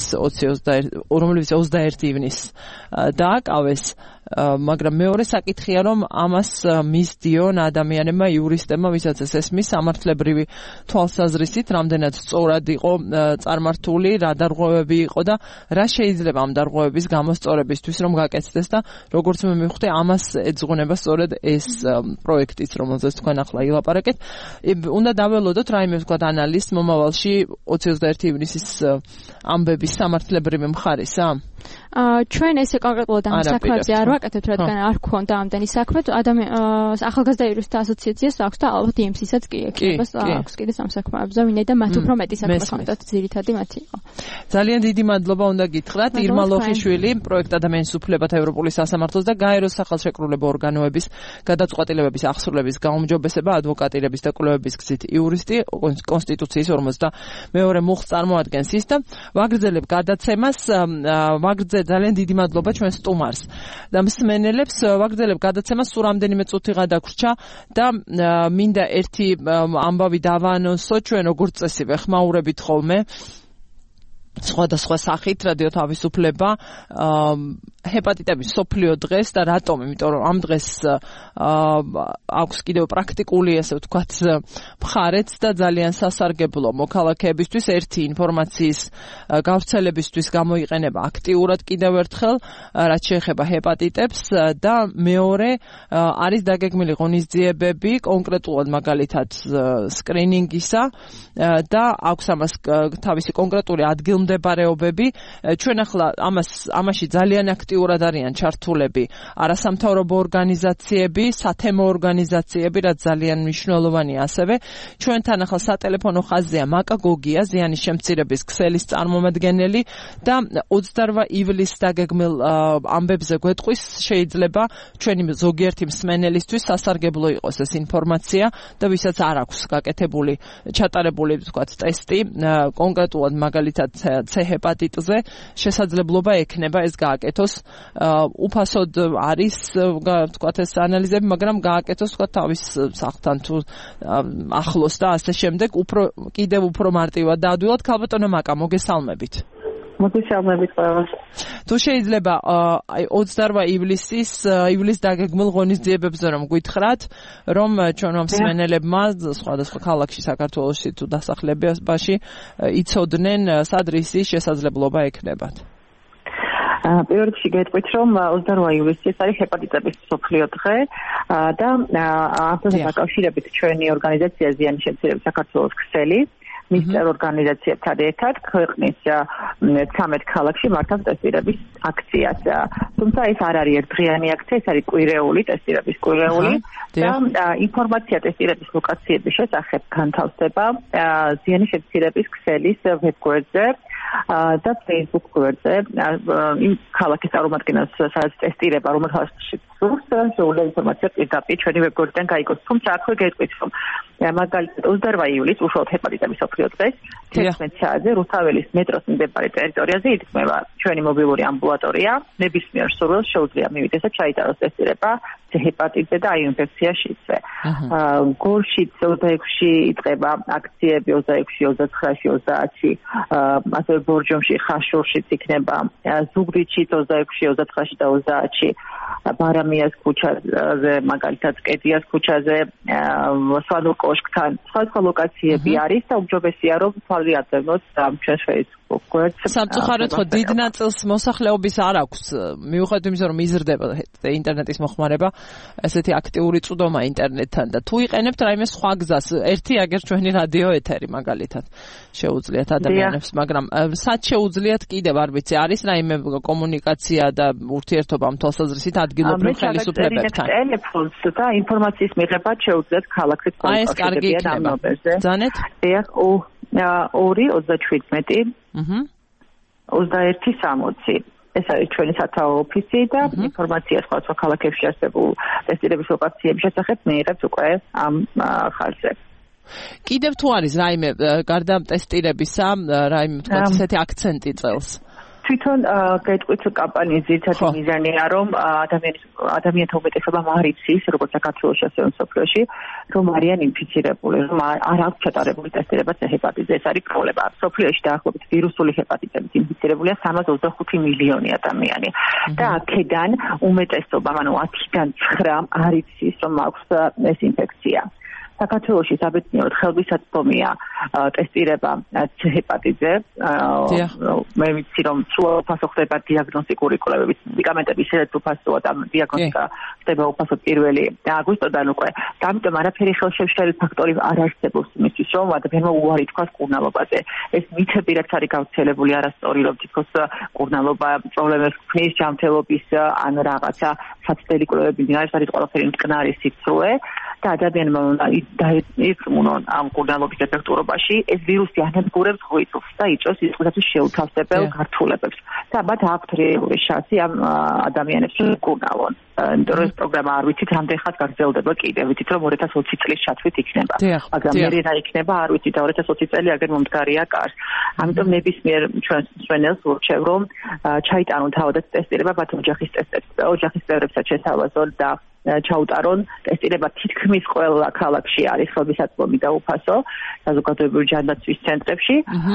S2: ოცდაერთი ივნისს დააკავეს, მაგრამ მეორე საკითხია, რომ ამას მისდიონ ადამიანებმა, იურისტებმა, ვისაც ეს ესმის სამართლებრივი თვალსაზრისით, რამდენად სწორად იყო წარმართული, რა დარღვევები იყო და რა შეიძლება ამ დარღვევების გამოსწორებისთვის რომ გაკეთდეს და როგორც მე მივხვდი, ამას ეძღვნება სწორედ ეს პროექტიც, რომელზეც თქვენ ახლა ილაპარაკეთ. უნდა დაველოდოთ რაიმე ვთქვათ ანალიზს მომავალში ოცი ოცდაერთი ივნისის ამბების სამართლებრივი მხარისა?
S9: აა ჩვენ ესე კონკრეტულად ამ საქმეზე არ ვაკეთებთ, რადგან არ გქონდა ამდენი საქმე. ადამიანს ახალგაზრდა იურისტთა ასოციაციას აქვს და ალბათ ი ემ სისაც კი ექნებას აქვს კიდე სამ საქმეებზე, ვინაიდან მათ უფრო მეტი საქმე ხონდათ, ძირითადი მათი იყო.
S2: ძალიან დიდი მადლობა უნდა გითხრათ ირმა ლოხიშვილი, პროექტ ადამიანის უფლებათა ევროპული სასამართლოს და გაეროს სახელშეკრულებო ორგანოების გადაწყვეტილებების აღსრულების გაუმჯობესება ადვოკატირების და კვლევების გზით იურისტი კონსტიტუციის ორმოცდამეორე მუხლს წარმოადგენს ის და ვაგრძელებ გადაცემას ვაგრძელებ ძალიან დიდი მადლობა ჩვენ სტუმარს და მსმენელებს ვაგრძელებ გადაცემას სულ რამდენიმე წუთი გადაგვრჩა და მინდა ერთი ამბავი დავაანონსო ჩვენ როგორც წესი ვეხმაურებით ხოლმე სხვადასხვა სახით რადიო თავისუფლება ჰეპატიტების მსოფლიო დღეს და რატომ? იმიტომ რომ ამ დღეს აქვს კიდევ პრაქტიკული ესე ვთქვათ მხარეც და ძალიან სასარგებლო მოქალაქეებისთვის ერთი ინფორმაციის გავრცელებისთვის გამოიყენება აქტიურად კიდევ ერთხელ რაც შეეხება ჰეპატიტებს და მეორე არის დაგეგმილი ღონისძიებები კონკრეტულად მაგალითად სკრინინგისა და აქვს ამას თავისი კონკრეტული ადგილმდებარეობები ჩვენ ახლა ამას ამაში ძალიან აქტიურად არიან ჩართულები არასამთავრობო ორგანიზაციები, სათემო ორგანიზაციები, რაც ძალიან მნიშვნელოვანია ასევე. ჩვენთან ახლა სატელეფონო ხაზია მაკა გოგია, ზიანის შემცირების ქსელის წარმომადგენელი და ოცდაოთხ ივლისს დაგეგმილ ამბებზე გვეტყვის, შეიძლება ჩვენი ზოგიერთი მსმენელისთვის სასარგებლო იყოს ეს ინფორმაცია და ვისაც არ აქვს გაკეთებული, ჩატარებული ვთქვათ ტესტი, კონკრეტულად მაგალითად C ჰეპატიტზე შესაძლებლობა ექნება ეს გააკეთოს უფასოდ არის ვთქვათ ეს ანალიზები, მაგრამ გააკეთოს ვთქვათ თავის სახლთან თუ ახლოს და ასე შემდეგ უფრო კიდევ უფრო მარტივად დაადვილოთ. ქალბატონო მაკა, მოგესალმებით.
S11: მოგესალმებით ყველას.
S2: თუ შეიძლება აი ოცდაოთხ ივლისის ივლისს დაგეგმილ ღონისძიებებზე რომ გითხრათ, რომ ჩვენ მსმენელებმა სხვადასხვა ქალაქში საქართველოში თუ დასახლებაში იცოდნენ სად რისი შესაძლებლობა ექნებათ.
S11: პირველ რიგში გეტყვით, რომ ოცდაოთხ ივლისს არის ჰეპატიტების მსოფლიო დღე და ამასთან დაკავშირებით ჩვენი ორგანიზაცია ზიანის შემცირების საქართველოს ქსელი მის წევრ ორგანიზაციებთან ერთად ქვეყნის ცამეტ ქალაქში მართავს ტესტირების აქციას. თუმცა ეს არ არის ერთდღიანი აქცია, ეს არის კვირეული ტესტირების კვირეული და ინფორმაცია ტესტირების ლოკაციების შესახებ განთავსდება ზიანის შემცირების ქსელის ვებგვერდზე და Facebook გვერდზე იმ ქალაქის წარმომადგენელს სადაც ტესტირება რომელსაც სურს შეუძლია ინფორმაცია პირდაპირ ჩვენი ვებგვერდიდან გაიგოს. თუმცა აქვე გეტყვით, რომ მაგალითად ოცდაოთხ ივლისს უშუალოდ ჰეპატიტების მსოფლიო დღეს თერთმეტ საათზე რუსთაველის მეტროს მდებარე ტერიტორიაზე ითქმება ჩვენი მობილური ამბულატორია. ნებისმიერ სურვილს შეუძლია მივიდეს და ჩაიტაროს ტესტირება ჰეპატიტზე და აი ინფექცია შიდზე. გორშიც ოცდაექვსში იწყება აქციები ოცდაექვსში, ოცდათხრაში, ოცდაათში, ასევე ბორჯომში, ხაშურშიც იქნება, ზუგდიდში ოცდაექვსში, ოცდათხრაში და ოცდაათში, ბარამიას ქუჩაზე, მაგალითად კედიას ქუჩაზე, სვანურ კოშკთან, სხვა ლოკაციები არის და უმჯობესია რომ თვალი ატევნოთ ჩვენს Facebook გვერდს.
S2: სამწუხაროდ ხო დიდ ნაწილს მოსახლეობის არ აქვს, მიუხედავად იმისა რომ იზრდება ინტერნეტის მოხმარება, ესეთი აქტიური წვდომა ინტერნეტთან და თუ იყენებთ რაიმე სხვა გზას, ერთი აგერ ჩვენი რადიო ეთერი მაგალითად შეუძლიათ ადამიანებს, მაგრამ სად შეუძლიათ კიდევ არ ვიცი, არის რაიმე კომუნიკაცია და ურთიერთობა ამ თვალსაზრისით ადგილობრივ ხელისუფლებებთან.
S11: ტელეფონს და ინფორმაციის მიღება შეუძლიათ ქალაქის
S2: კონტაქტებიან ამ ნომერზე. ძანეთ?
S11: დიახ, ორი ოცდაშვიდმეტი ოცდაერთი სამოცი. ეს არის ჩვენი სათაო ოფისი და ინფორმაცია სხვა ქალაქებში არსებულ ტესტირების ლოკაციების შესახებ მიიღებთ უკვე ამ ხაზზე.
S2: კიდევ თუ არის რაიმე გარდა ტესტირებისა, რაიმე თქვა ესეთი აქცენტი წელს?
S11: თვითონ გეტყვით კამპანიის ძირითადი მიზანია რომ ადამიანის ადამიანთა უმეტესობამ არ იცის როგორც საქართველოში ასევე მსოფლიოში რომ არიან ინფიცირებული, რომ არ აქვს ჩატარებული ტესტირება ჰეპატიტზე. ეს არის პრობლემა. მსოფლიოში დაახლოებით ვირუსული ჰეპატიტებით ინფიცირებულია სამას ოცდახუთი მილიონი ადამიანი და აქედან უმეტესობამ, ანუ ათიდან ცხრა არ იცის რომ აქვს ეს ინფექცია. საქართველოში საბერძნიერად ხელმისაწვდომია ტესტირება ჰეპატიტზე. მე ვიცი რომ სულ უფასო ხდება დიაგნოსტიკური კვლევების, მედიკამენტების შეერთება უფასოა და დიაგნოსტიკა ხდება უფასო პირველი აგვისტოდან უკვე. და ამიტომ არაფერი ხელშემშლელი ფაქტორი არ არსებობს იმისთვის, რომ ადამიანმა უარი თქვას კურნალობაზე. ეს მითები რაც არის გავრცელებული არასწორი, რომ თითქოს კურნალობა პრობლემებს ქმნის ჯანმრთელობის ან რაღაცა საცდელი კვლევები არის არის ყველაფერი მტკნარი სიცრუე და ადამიანმა დაიწმუნონ ამ კურნალობის ეფექტურობაში. ეს ვირუსი ანადგურებს ღვიძლს და იწვევს სისხლისათვის შეუთავსებელ გართულებებს. და მათ აქვთ რეალური შანსი ამ ადამიანებს კურნალონ. იმიტომ რომ ეს პროგრამა არ ვიცით რამდენ ხანს გაგრძელდება კიდევ, ვიცით რომ ორი ათას ოცი წლის ჩათვლით იქნება. მაგრამ მე რა იქნება არ ვიცით და ორი ათას ოცი წელი აგერ მომდგარია კარს. ამიტომ ნებისმიერ ჩვენს მსვენელს ვურჩევ რომ ჩაიტანონ თავადაც ტესტირება მათ ოჯახის ტესტებს, ოჯახის წევრებსაც შესთავაზონ და ჩაუტარონ ტესტირება თითქმის ყველა ქალაქში არის ხელმისაწვდომი და უფასო საზოგადოებრივი ჯანდაცვის ცენტრებში,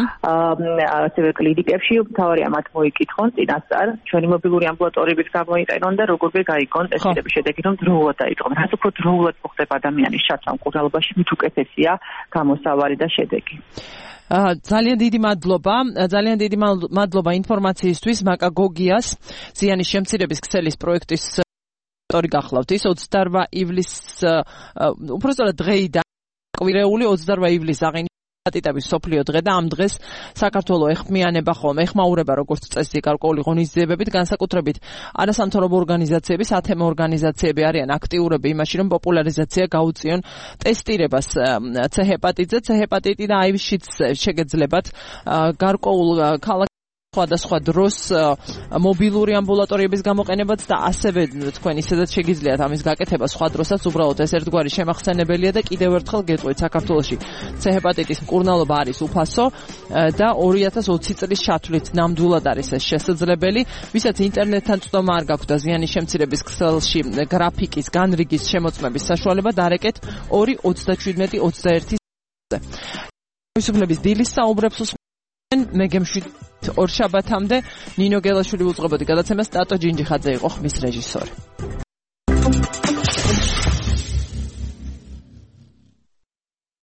S11: ასევე კლინიკებში. მთავარია მათ მოიკითხონ წინასწარ ჩვენი მობილური ამბულატორიების გამოიყენონ და როგორ გაიგონ ტესტირების შედეგი, რომ დროულად დაიწყონ. რაც უფრო დროულად მოხდება ადამიანის ჩათვლა კურნალობაში, მით უკეთესია გამოსავალი და შედეგი.
S2: ძალიან დიდი მადლობა, ძალიან დიდი მადლობა ინფორმაციისთვის მაკა გოგიას, ზიანის შემცირების ქსელის პროექტის ტორი გახლავთ. ის ოცდაორ ივლისს, უпростоრად დღეიდან კვირეული ოცდაორ ივლისს აღინიშნა ჰეპატიტების მსოფლიო დღე და ამ დღეს საქართველოს ეხმიანება ხოლმე, ეხმაურება როგორც წესი გარკვეული ღონისძიებებით, განსაკუთრებით არასამთავრობო ორგანიზაციები, სათემო ორგანიზაციები არიან აქტიურები იმაში, რომ პოპულარიზაცია გაუწიონ ტესტირებას C ჰეპატიტზე. C ჰეპატიტი და აივ შიც შეგეძლებათ გარკვეულ ქალაქ სხვადასხვა დროს მობილური ამბულატორიების გამოყენებაც და ასევე თქვენ ისედაც შეგიძლიათ ამის გაკეთება სხვა დროსაც. უბრალოდ ეს ერთგვარი შემახსენებელია და კიდევ ერთხელ გეტყვით, საქართველოში C ჰეპატიტის მკურნალობა არის უფასო და ორი ათას ოცი წლის ჩათვლით ნამდვილად არის ეს შესაძლებელი. ვისაც ინტერნეტთან წვდომა არ გაქვთ და ზიანის შემცირების ქსელში გრაფიკის განრიგის შემოწმების საშუალება, დარეკეთ ორი ოცდაშვიდმეტი ოცდაერთი. თავისუფლების დილის საუბრებს მე გემშვიდ ორ შაბათამდე. ნინო გელაშვილი უძღვებოდი გადაცემას, ტატო ჯინჯიხაძე იყო ხმის რეჟისორი.